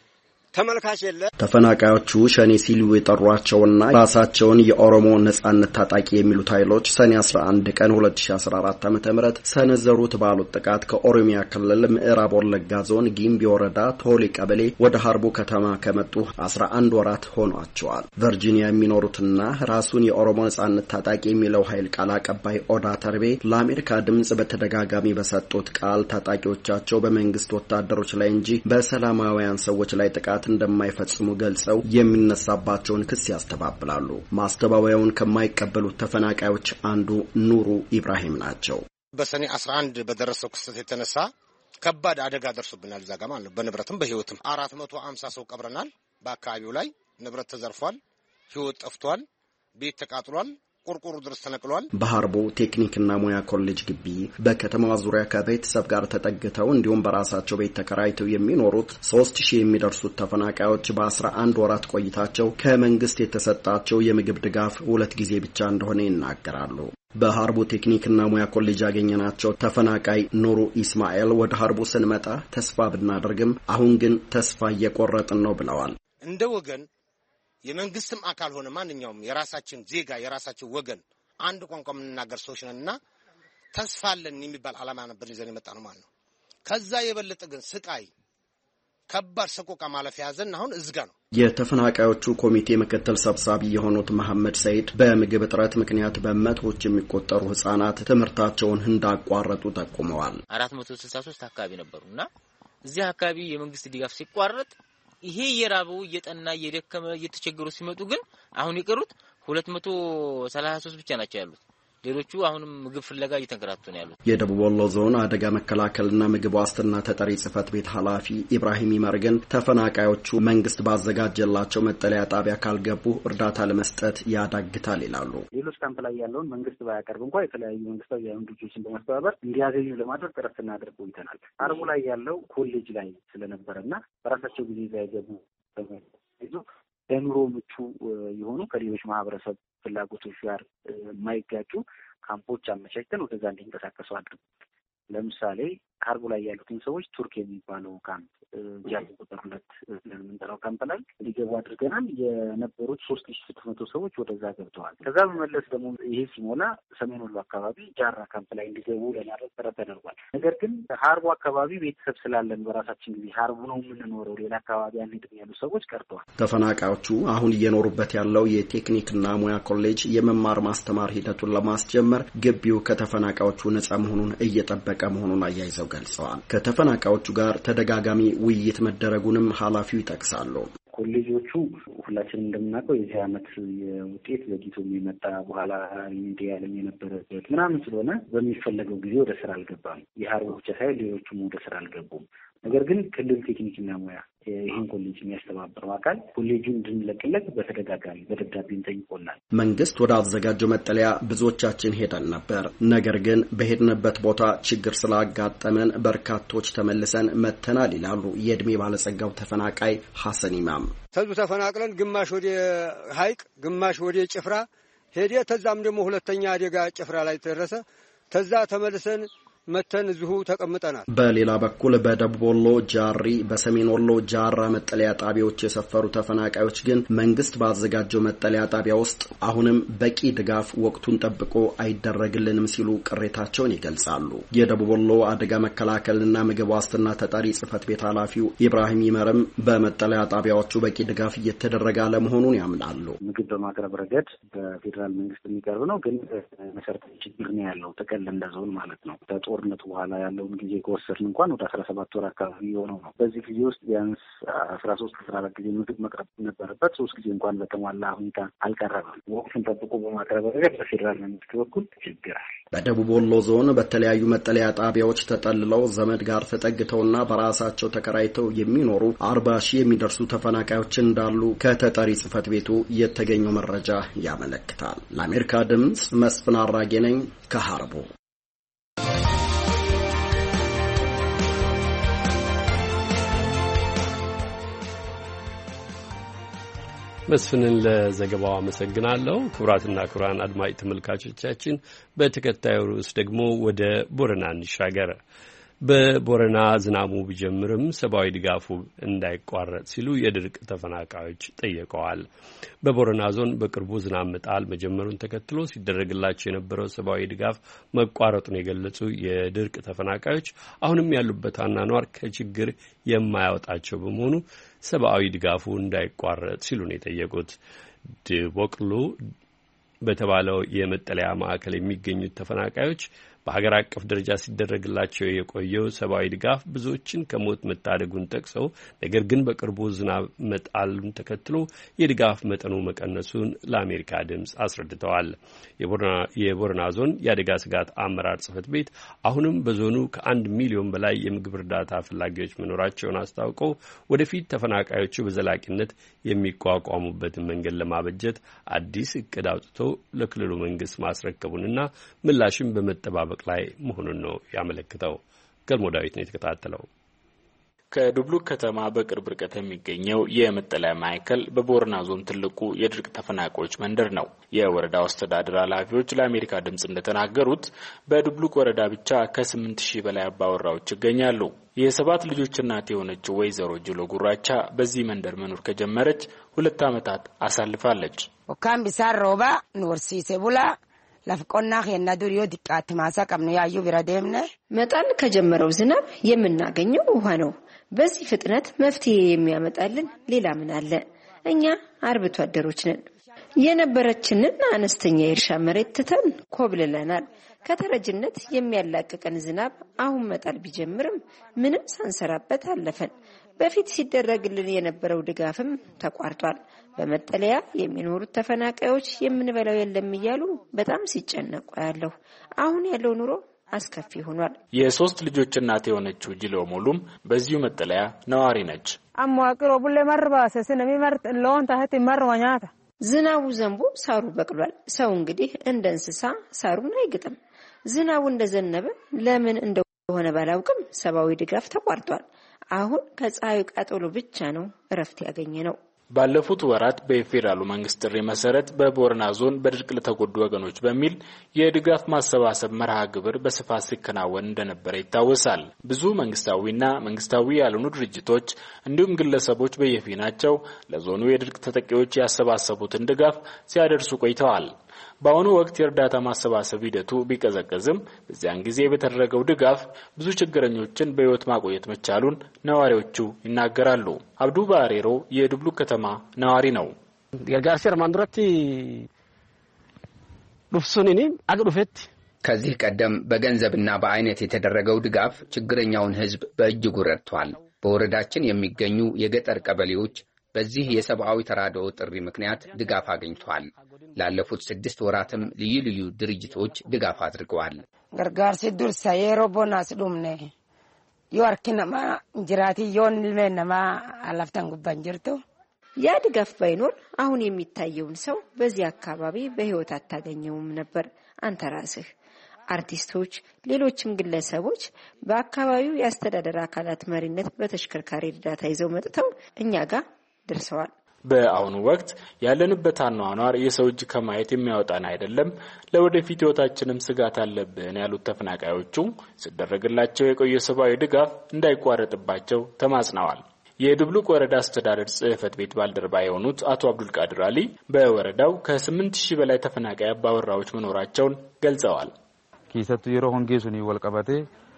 ተመልካች የለ።
ተፈናቃዮቹ ሸኔ ሲሉ የጠሯቸውና ራሳቸውን የኦሮሞ ነጻነት ታጣቂ የሚሉት ኃይሎች ሰኔ አስራ አንድ ቀን ሁለት ሺህ አስራ አራት ዓ.ም ሰነዘሩት ባሉት ጥቃት ከኦሮሚያ ክልል ምዕራብ ወለጋ ዞን ጊምቢ ወረዳ ቶሌ ቀበሌ ወደ ሀርቡ ከተማ ከመጡ አስራ አንድ ወራት ሆኗቸዋል። ቨርጂኒያ የሚኖሩትና ራሱን የኦሮሞ ነጻነት ታጣቂ የሚለው ኃይል ቃል አቀባይ ኦዳ ተርቤ ለአሜሪካ ድምጽ በተደጋጋሚ በሰጡት ቃል ታጣቂዎቻቸው በመንግስት ወታደሮች ላይ እንጂ በሰላማውያን ሰዎች ላይ ጥቃት እንደማይፈጽሙ ገልጸው የሚነሳባቸውን ክስ ያስተባብላሉ። ማስተባበያውን ከማይቀበሉት ተፈናቃዮች አንዱ ኑሩ ኢብራሂም ናቸው።
በሰኔ አስራ አንድ በደረሰው ክስተት የተነሳ ከባድ አደጋ ደርሶብናል። እዛ ጋር ማለት በንብረትም በህይወትም አራት መቶ ሃምሳ ሰው ቀብረናል። በአካባቢው ላይ ንብረት ተዘርፏል፣ ህይወት ጠፍቷል፣ ቤት ተቃጥሏል፣ ቆርቆሮ ድረስ ተነቅሏል። በሀርቡ ቴክኒክና ሙያ ኮሌጅ ግቢ በከተማዋ ዙሪያ ከቤተሰብ ጋር ተጠግተው እንዲሁም በራሳቸው ቤት ተከራይተው የሚኖሩት ሶስት ሺህ የሚደርሱት ተፈናቃዮች በአስራ አንድ ወራት ቆይታቸው ከመንግስት የተሰጣቸው የምግብ ድጋፍ ሁለት ጊዜ ብቻ እንደሆነ ይናገራሉ። በሀርቡ ቴክኒክና ሙያ ኮሌጅ ያገኘናቸው ተፈናቃይ ኑሩ ኢስማኤል ወደ ሀርቡ ስንመጣ ተስፋ ብናደርግም አሁን ግን ተስፋ እየቆረጥን ነው ብለዋል። እንደ ወገን የመንግስትም አካል ሆነ ማንኛውም የራሳችን ዜጋ የራሳችን ወገን አንድ ቋንቋ የምንናገር ሰዎች ነንና ተስፋ አለን የሚባል ዓላማ ነበር ይዘን የመጣነው ማለት ነው። ከዛ የበለጠ ግን ስቃይ ከባድ ሰቆቃ ማለፍ ያዘን አሁን እዝጋ ነው።
የተፈናቃዮቹ ኮሚቴ ምክትል ሰብሳቢ የሆኑት መሐመድ ሰይድ በምግብ እጥረት ምክንያት በመቶዎች የሚቆጠሩ ህጻናት ትምህርታቸውን እንዳቋረጡ ጠቁመዋል።
አራት መቶ ስልሳ ሶስት አካባቢ ነበሩና እዚህ አካባቢ የመንግስት ድጋፍ ሲቋረጥ ይሄ የራበው እየጠና እየደከመ እየተቸገሩ ሲመጡ ግን አሁን የቀሩት ሁለት መቶ ሰላሳ ሶስት ብቻ ናቸው ያሉት። ሌሎቹ አሁንም ምግብ ፍለጋ እየተንከራተቱ ነው ያሉት።
የደቡብ ወሎ ዞን አደጋ መከላከልና ምግብ ዋስትና ተጠሪ ጽህፈት ቤት ኃላፊ ኢብራሂም ይመርገን ተፈናቃዮቹ መንግስት ባዘጋጀላቸው መጠለያ ጣቢያ ካልገቡ እርዳታ ለመስጠት ያዳግታል ይላሉ።
ሌሎች ካምፕ ላይ ያለውን መንግስት ባያቀርብ እንኳን የተለያዩ መንግስታዊ ድርጅቶችን በማስተባበር እንዲያገኙ ለማድረግ ጥረት እናደርግ ቆይተናል። አርቡ ላይ ያለው ኮሌጅ ላይ ስለነበረና በራሳቸው ጊዜ ያይገቡ ይዞ ለኑሮ ምቹ የሆኑ ከሌሎች ማህበረሰብ ፍላጎቶች ጋር የማይጋጩ ካምፖች አመቻችተን ወደዛ እንዲንቀሳቀሱ አድርገን ለምሳሌ አርቡ ላይ ያሉትን ሰዎች ቱርክ የሚባለው ካምፕ ጃጅ ቁጥር ሁለት ለምንጠራው ካምፕ ላይ ሊገቡ አድርገናል። የነበሩት ሶስት ሺህ ስድስት መቶ ሰዎች ወደዛ ገብተዋል። ከዛ በመለስ ደግሞ ይሄ ሲሞላ ሰሜን ወሎ አካባቢ ጃራ ካምፕ ላይ እንዲገቡ ለማድረግ ጥረት ተደርጓል። ነገር ግን ሀርቡ አካባቢ ቤተሰብ ስላለን በራሳችን ጊዜ ሀርቡ ነው የምንኖረው፣ ሌላ አካባቢ አንሄድም ያሉ ሰዎች ቀርተዋል።
ተፈናቃዮቹ አሁን እየኖሩበት ያለው የቴክኒክና ሙያ ኮሌጅ የመማር ማስተማር ሂደቱን ለማስጀመር ግቢው ከተፈናቃዮቹ ነጻ መሆኑን እየጠበቀ መሆኑን አያይዘው ገልጸዋል። ከተፈናቃዮቹ ጋር ተደጋጋሚ ውይይት መደረጉንም ኃላፊው ይጠቅሳሉ።
ኮሌጆቹ ሁላችንም እንደምናውቀው የዚህ ዓመት የውጤት ዘግይቶ የሚመጣ በኋላ ሚዲያ ላይ የነበረበት ምናምን ስለሆነ በሚፈለገው ጊዜ ወደ ስራ አልገባም። የሀርቡ ብቻ ሳይሆን ሌሎቹም ወደ ስራ አልገቡም። ነገር ግን ክልል ቴክኒክና ሙያ ይህን ኮሌጅ የሚያስተባብረው አካል ኮሌጁን እንድንለቅለት በተደጋጋሚ በደብዳቤም ጠይቆናል።
መንግስት ወደ አዘጋጀው መጠለያ ብዙዎቻችን ሄደን ነበር። ነገር ግን በሄድንበት ቦታ ችግር ስላጋጠመን በርካቶች ተመልሰን መተናል ይላሉ የእድሜ ባለጸጋው ተፈናቃይ ሐሰን ኢማም።
ተዙ ተፈናቅለን ግማሽ ወደ ሀይቅ ግማሽ ወደ ጭፍራ ሄደ። ተዛም ደግሞ ሁለተኛ አደጋ ጭፍራ ላይ ተደረሰ። ተዛ ተመልሰን መተን እዚሁ ተቀምጠናል።
በሌላ በኩል በደቡብ ወሎ ጃሪ፣ በሰሜን ወሎ ጃራ መጠለያ ጣቢያዎች የሰፈሩ ተፈናቃዮች ግን መንግስት ባዘጋጀው መጠለያ ጣቢያ ውስጥ አሁንም በቂ ድጋፍ ወቅቱን ጠብቆ አይደረግልንም ሲሉ ቅሬታቸውን ይገልጻሉ። የደቡብ ወሎ አደጋ መከላከልና ምግብ ዋስትና ተጠሪ ጽህፈት ቤት ኃላፊው ኢብራሂም ይመርም በመጠለያ ጣቢያዎቹ በቂ ድጋፍ እየተደረገ አለመሆኑን ያምናሉ።
ምግብ በማቅረብ ረገድ በፌዴራል መንግስት የሚቀርብ ነው፣ ግን መሰረታዊ ችግር ነው ያለው ጥቅል እንደዞን ማለት ነው። ጦርነቱ በኋላ ያለውን ጊዜ ከወሰድን እንኳን ወደ አስራ ሰባት ወር አካባቢ የሆነው ነው። በዚህ ጊዜ ውስጥ ቢያንስ አስራ ሶስት አስራ አራት ጊዜ ምግብ መቅረብ ነበረበት። ሶስት ጊዜ እንኳን በተሟላ ሁኔታ አልቀረበም። ወቅቱን ጠብቆ በማቅረብ ረገድ በፌዴራል መንግስት በኩል ችግር አለ።
በደቡብ ወሎ ዞን በተለያዩ መጠለያ ጣቢያዎች ተጠልለው ዘመድ ጋር ተጠግተውና በራሳቸው ተከራይተው የሚኖሩ አርባ ሺህ የሚደርሱ ተፈናቃዮች እንዳሉ ከተጠሪ ጽህፈት ቤቱ የተገኘው መረጃ ያመለክታል። ለአሜሪካ ድምጽ መስፍን አራጌ ነኝ ከሀርቡ።
መስፍንን ለዘገባው አመሰግናለሁ። ክቡራትና ክቡራን አድማጭ ተመልካቾቻችን በተከታዩ ርዕስ ደግሞ ወደ ቦረና እንሻገር። በቦረና ዝናቡ ቢጀምርም ሰብአዊ ድጋፉ እንዳይቋረጥ ሲሉ የድርቅ ተፈናቃዮች ጠይቀዋል። በቦረና ዞን በቅርቡ ዝናብ መጣል መጀመሩን ተከትሎ ሲደረግላቸው የነበረው ሰብአዊ ድጋፍ መቋረጡን የገለጹ የድርቅ ተፈናቃዮች አሁንም ያሉበት አኗኗር ከችግር የማያወጣቸው በመሆኑ ሰብአዊ ድጋፉ እንዳይቋረጥ ሲሉ ነው የጠየቁት። ድቦቅሉ በተባለው የመጠለያ ማዕከል የሚገኙት ተፈናቃዮች በሀገር አቀፍ ደረጃ ሲደረግላቸው የቆየው ሰብአዊ ድጋፍ ብዙዎችን ከሞት መታደጉን ጠቅሰው ነገር ግን በቅርቡ ዝናብ መጣሉን ተከትሎ የድጋፍ መጠኑ መቀነሱን ለአሜሪካ ድምፅ አስረድተዋል። የቦረና ዞን የአደጋ ስጋት አመራር ጽሕፈት ቤት አሁንም በዞኑ ከአንድ ሚሊዮን በላይ የምግብ እርዳታ ፈላጊዎች መኖራቸውን አስታውቀው ወደፊት ተፈናቃዮቹ በዘላቂነት የሚቋቋሙበትን መንገድ ለማበጀት አዲስ እቅድ አውጥቶ ለክልሉ መንግስት ማስረከቡንና ምላሽን በመጠባበቅ ላይ መሆኑን ነው ያመለክተው። ገልሞ ዳዊት ነው የተከታተለው።
ከዱብሉቅ ከተማ በቅርብ ርቀት የሚገኘው የመጠለያ ማዕከል በቦረና ዞን ትልቁ የድርቅ ተፈናቃዮች መንደር ነው። የወረዳው አስተዳደር ኃላፊዎች ለአሜሪካ ድምጽ እንደተናገሩት በዱብሉቅ ወረዳ ብቻ ከስምንት ሺህ በላይ አባወራዎች ይገኛሉ። የሰባት ልጆች እናት የሆነችው ወይዘሮ ጅሎ ጉራቻ በዚህ መንደር መኖር ከጀመረች ሁለት ዓመታት አሳልፋለች።
ወካም ቢሳር ሮባ ኑርሲሴ ቡላ ለፍቆና ኸና ዱሪዮ ዲቃት ማሳ ቀምነ ያዩ ቢራደምነ
መጣል ከጀመረው ዝናብ የምናገኘው ውሃ ነው። በዚህ ፍጥነት መፍትሄ የሚያመጣልን ሌላ ምን አለ? እኛ አርብቶ አደሮች ነን። የነበረችንን አነስተኛ የእርሻ መሬት ትተን ኮብልለናል። ከተረጅነት የሚያላቅቀን ዝናብ አሁን መጣል ቢጀምርም ምንም ሳንሰራበት አለፈን። በፊት ሲደረግልን የነበረው ድጋፍም ተቋርጧል። በመጠለያ የሚኖሩት ተፈናቃዮች የምንበላው የለም እያሉ በጣም ሲጨነቁ ያለው አሁን ያለው ኑሮ አስከፊ ሆኗል።
የሶስት ልጆች እናት የሆነችው ጅሎ ሙሉም በዚሁ መጠለያ ነዋሪ ነች።
አሟቅሮ ቡለ መርባሰ ስለሚ መርጥ ለውን ታህት መርዋኛታ
ዝናቡ ዘንቦ ሳሩ በቅሏል። ሰው እንግዲህ እንደ እንስሳ ሳሩን አይግጥም። ዝናቡ እንደዘነበ ለምን እንደሆነ ባላውቅም ሰብአዊ ድጋፍ ተቋርጧል። አሁን ከፀሐዩ ቃጠሎ ብቻ ነው እረፍት ያገኘ ነው።
ባለፉት ወራት በፌደራሉ መንግስት ጥሪ መሰረት በቦረና ዞን በድርቅ ለተጎዱ ወገኖች በሚል የድጋፍ ማሰባሰብ መርሃ ግብር በስፋት ሲከናወን እንደነበረ ይታወሳል። ብዙ መንግስታዊና መንግስታዊ ያልሆኑ ድርጅቶች እንዲሁም ግለሰቦች በየፊናቸው ለዞኑ የድርቅ ተጠቂዎች ያሰባሰቡትን ድጋፍ ሲያደርሱ ቆይተዋል። በአሁኑ ወቅት የእርዳታ ማሰባሰብ ሂደቱ ቢቀዘቀዝም በዚያን ጊዜ በተደረገው ድጋፍ ብዙ ችግረኞችን በህይወት ማቆየት መቻሉን ነዋሪዎቹ ይናገራሉ። አብዱ ባሬሮ የዱብሉ ከተማ ነዋሪ ነው።
ገርጋር ማንድራቲ ዱፍሱኒኒ አግዱፈት
ከዚህ ቀደም በገንዘብና በአይነት የተደረገው ድጋፍ ችግረኛውን ህዝብ በእጅጉ ረድቷል። በወረዳችን የሚገኙ የገጠር ቀበሌዎች በዚህ የሰብአዊ ተራድኦ ጥሪ ምክንያት ድጋፍ አግኝቷል። ላለፉት ስድስት ወራትም ልዩ ልዩ ድርጅቶች ድጋፍ አድርገዋል።
ገርጋርሲ ዱርሳ የሮቦናስ ዱምነ ይወርኪነማ እንጅራቲ ዮን ልመነማ አላፍታን ጉባን ጅርቱ
ያ ድጋፍ ባይኖር አሁን የሚታየውን ሰው በዚህ አካባቢ በህይወት አታገኘውም ነበር። አንተ ራስህ አርቲስቶች፣ ሌሎችም ግለሰቦች በአካባቢው ያስተዳደር አካላት መሪነት በተሽከርካሪ እርዳታ ይዘው መጥተው እኛ ጋር ደርሰዋል።
በአሁኑ ወቅት ያለንበት አኗኗር የሰው እጅ ከማየት የሚያወጣን አይደለም፣ ለወደፊት ህይወታችንም ስጋት አለብን ያሉት ተፈናቃዮቹ ሲደረግላቸው የቆየ ሰብአዊ ድጋፍ እንዳይቋረጥባቸው ተማጽነዋል። የዱብሉቅ ወረዳ አስተዳደር ጽህፈት ቤት ባልደረባ የሆኑት አቶ አብዱል ቃድር አሊ በወረዳው ከስምንት ሺህ በላይ ተፈናቃይ አባወራዎች መኖራቸውን ገልጸዋል።
ኪሰቱ የሮ ሆንጌሱኒ ወልቀበቴ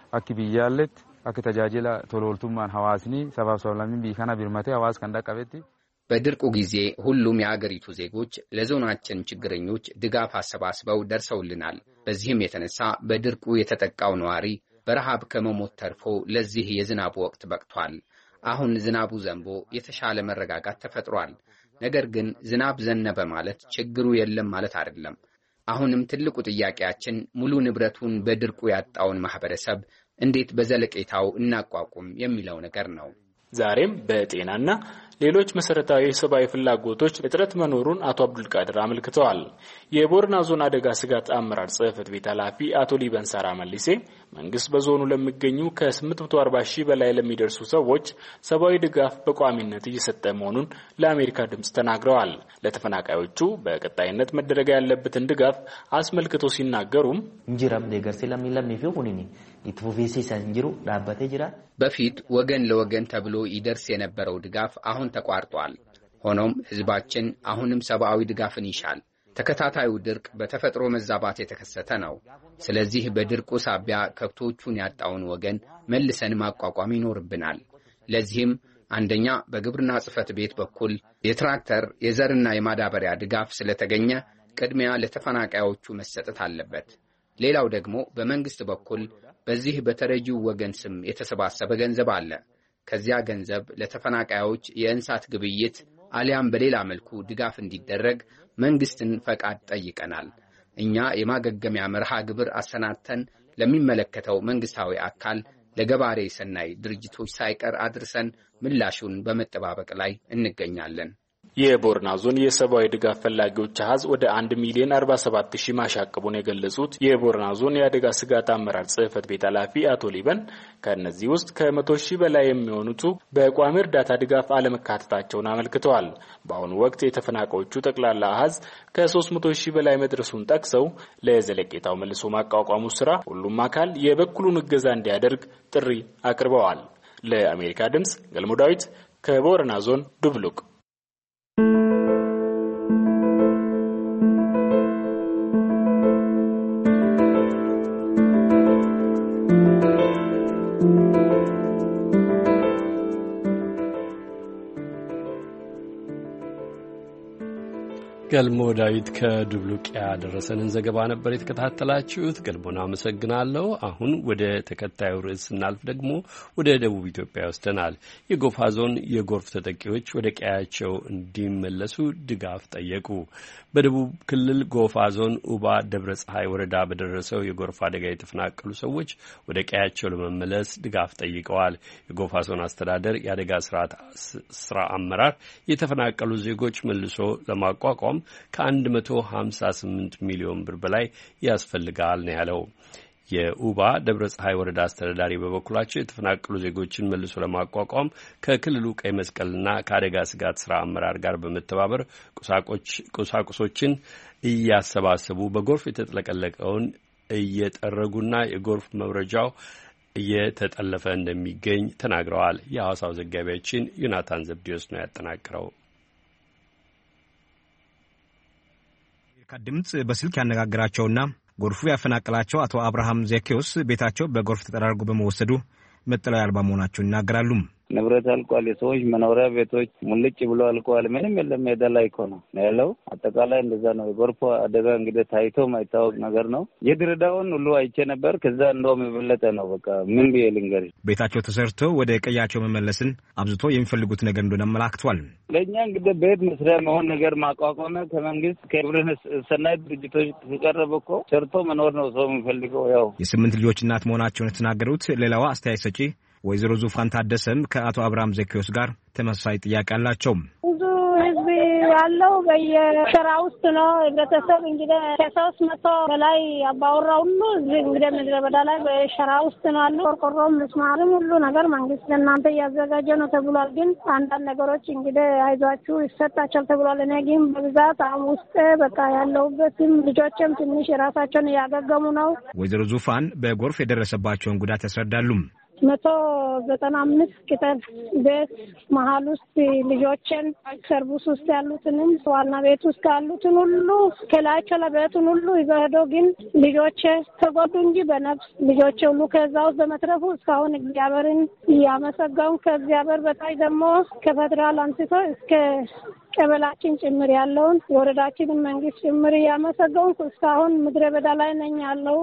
አክቢያለት አክተጃጀላ ቶሎልቱማን ሐዋስኒ ሰባብ ሰላሚን ቢካና ቢርማቴ ሐዋስ ከንዳቀበቲ
በድርቁ ጊዜ ሁሉም የአገሪቱ ዜጎች ለዞናችን ችግረኞች ድጋፍ አሰባስበው ደርሰውልናል። በዚህም የተነሳ በድርቁ የተጠቃው ነዋሪ በረሃብ ከመሞት ተርፎ ለዚህ የዝናብ ወቅት በቅቷል። አሁን ዝናቡ ዘንቦ የተሻለ መረጋጋት ተፈጥሯል። ነገር ግን ዝናብ ዘነበ ማለት ችግሩ የለም ማለት አይደለም። አሁንም ትልቁ ጥያቄያችን ሙሉ ንብረቱን በድርቁ ያጣውን ማህበረሰብ እንዴት በዘለቄታው እናቋቁም የሚለው ነገር ነው።
ዛሬም በጤናና ሌሎች መሰረታዊ የሰብአዊ ፍላጎቶች እጥረት መኖሩን አቶ አብዱል ቃድር አመልክተዋል። የቦረና ዞን አደጋ ስጋት አመራር ጽህፈት ቤት ኃላፊ አቶ ሊበን ሳራ መልሴ መንግስት በዞኑ ለሚገኙ ከስምንት መቶ አርባ ሺህ በላይ ለሚደርሱ ሰዎች ሰብአዊ ድጋፍ በቋሚነት እየሰጠ መሆኑን ለአሜሪካ ድምጽ ተናግረዋል። ለተፈናቃዮቹ በቀጣይነት መደረግ ያለበትን ድጋፍ አስመልክቶ ሲናገሩም
እንጂራም ደገርሲ ለሚለም ይፈው ሁኒኒ ኢትፎፌሲ ሳንጂሩ ዳባቴ ጅራ
በፊት ወገን ለወገን ተብሎ ይደርስ የነበረው ድጋፍ አሁን ተቋርጧል። ሆኖም ህዝባችን አሁንም ሰብአዊ ድጋፍን ይሻል። ተከታታዩ ድርቅ በተፈጥሮ መዛባት የተከሰተ ነው። ስለዚህ በድርቁ ሳቢያ ከብቶቹን ያጣውን ወገን መልሰን ማቋቋም ይኖርብናል። ለዚህም አንደኛ በግብርና ጽሕፈት ቤት በኩል የትራክተር የዘርና የማዳበሪያ ድጋፍ ስለተገኘ ቅድሚያ ለተፈናቃዮቹ መሰጠት አለበት። ሌላው ደግሞ በመንግስት በኩል በዚህ በተረጂው ወገን ስም የተሰባሰበ ገንዘብ አለ። ከዚያ ገንዘብ ለተፈናቃዮች የእንስሳት ግብይት አሊያም በሌላ መልኩ ድጋፍ እንዲደረግ መንግስትን ፈቃድ ጠይቀናል። እኛ የማገገሚያ መርሃ ግብር አሰናድተን ለሚመለከተው መንግስታዊ አካል ለገባሬ ሰናይ ድርጅቶች ሳይቀር አድርሰን ምላሹን በመጠባበቅ ላይ እንገኛለን።
የቦረና ዞን የሰብአዊ ድጋፍ ፈላጊዎች አሃዝ ወደ አንድ ሚሊዮን አርባ ሰባት ሺህ ማሻቀቡን የገለጹት የቦረና ዞን የአደጋ ስጋት አመራር ጽህፈት ቤት ኃላፊ አቶ ሊበን ከነዚህ ውስጥ ከመቶ ሺህ በላይ የሚሆኑት በቋሚ እርዳታ ድጋፍ አለመካተታቸውን አመልክተዋል። በአሁኑ ወቅት የተፈናቃዮቹ ጠቅላላ አሃዝ ከሶስት መቶ ሺህ በላይ መድረሱን ጠቅሰው ለዘለቄታው መልሶ ማቋቋሙ ስራ ሁሉም አካል የበኩሉን እገዛ እንዲያደርግ ጥሪ አቅርበዋል። ለአሜሪካ ድምጽ ገልሞ ዳዊት ከቦረና ዞን ዱብሉቅ።
ገልሞ ዳዊት ከዱብሉቂያ ያደረሰንን ዘገባ ነበር የተከታተላችሁት። ገልሞን አመሰግናለሁ። አሁን ወደ ተከታዩ ርዕስ ስናልፍ ደግሞ ወደ ደቡብ ኢትዮጵያ ወስደናል። የጎፋ ዞን የጎርፍ ተጠቂዎች ወደ ቀያቸው እንዲመለሱ ድጋፍ ጠየቁ። በደቡብ ክልል ጎፋ ዞን ኡባ ደብረ ፀሐይ ወረዳ በደረሰው የጎርፍ አደጋ የተፈናቀሉ ሰዎች ወደ ቀያቸው ለመመለስ ድጋፍ ጠይቀዋል። የጎፋ ዞን አስተዳደር የአደጋ ስራ አመራር የተፈናቀሉ ዜጎች መልሶ ለማቋቋም ከአንድ መቶ ሀምሳ ስምንት ሚሊዮን ብር በላይ ያስፈልጋል ነው ያለው። የኡባ ደብረ ፀሐይ ወረዳ አስተዳዳሪ በበኩላቸው የተፈናቀሉ ዜጎችን መልሶ ለማቋቋም ከክልሉ ቀይ መስቀልና ከአደጋ ስጋት ስራ አመራር ጋር በመተባበር ቁሳቁሶችን እያሰባሰቡ በጎርፍ የተጥለቀለቀውን እየጠረጉና የጎርፍ መብረጃው እየተጠለፈ እንደሚገኝ ተናግረዋል። የሐዋሳው ዘጋቢያችን ዮናታን ዘብዲዮስ ነው ያጠናቀረው።
ከድምጽ በስልክ ያነጋግራቸውና ጎርፉ ያፈናቀላቸው አቶ አብርሃም ዘኪዮስ ቤታቸው በጎርፍ ተጠራርጎ በመወሰዱ መጠለያ አልባ መሆናቸውን ይናገራሉ።
ንብረት አልቋል። የሰዎች መኖሪያ ቤቶች ሙልጭ ብሎ አልቋል። ምንም የለም። ሜዳ ላይ እኮ ነው ያለው። አጠቃላይ እንደዛ ነው። የጎርፍ አደጋ እንግዲህ ታይቶ ማይታወቅ ነገር ነው። የድሬዳውን ሁሉ አይቼ ነበር። ከዛ እንደውም የበለጠ ነው። በቃ ምን ብዬ ልንገርሽ።
ቤታቸው ተሰርቶ ወደ ቀያቸው መመለስን አብዝቶ የሚፈልጉት ነገር እንደሆነ አመላክቷል።
ለእኛ እንግዲህ ቤት መስሪያ መሆን ነገር ማቋቋሚያ ከመንግስት ከህብረት ሰናይ ድርጅቶች ተቀረበ እኮ ሰርቶ መኖር ነው ሰው የሚፈልገው። ያው
የስምንት ልጆች እናት መሆናቸውን የተናገሩት ሌላዋ አስተያየት ሰጪ ወይዘሮ ዙፋን ታደሰም ከአቶ አብርሃም ዘኪዮስ ጋር ተመሳሳይ ጥያቄ አላቸው።
ብዙ ህዝብ ያለው በየሸራ ውስጥ ነው። ህብረተሰብ እንግዲህ ከሶስት መቶ በላይ አባወራ ሁሉ እንግዲህ ምድረ በዳ ላይ በሸራ ውስጥ ነው ያለው። ቆርቆሮም ምስማርም ሁሉ ነገር መንግስት ለእናንተ እያዘጋጀ ነው ተብሏል። ግን አንዳንድ ነገሮች እንግዲህ አይዟችሁ ይሰጣቸዋል ተብሏል። እኔ ግን በብዛት አሁን ውስጥ በቃ ያለሁበትም ልጆችም ትንሽ የራሳቸውን እያገገሙ ነው።
ወይዘሮ ዙፋን በጎርፍ የደረሰባቸውን ጉዳት ያስረዳሉ።
መቶ ዘጠና አምስት ቅጠል ቤት መሀል ውስጥ ልጆችን ሰርቡስ ውስጥ ያሉትንም ዋና ቤት ውስጥ ያሉትን ሁሉ ከላያቸው ለቤቱን ሁሉ ይዘው ሄዶ ግን ልጆች ተጎዱ እንጂ በነፍስ ልጆች ሁሉ ከዛ ውስጥ በመትረፉ እስካሁን እግዚአብሔርን እያመሰገኑ ከእግዚአብሔር በታች ደግሞ ከፌደራል አንስቶ እስከ ቀበላችን ጭምር ያለውን የወረዳችንን መንግስት ጭምር እያመሰገኑ እስካሁን ምድረ በዳ ላይ ነኝ ያለው።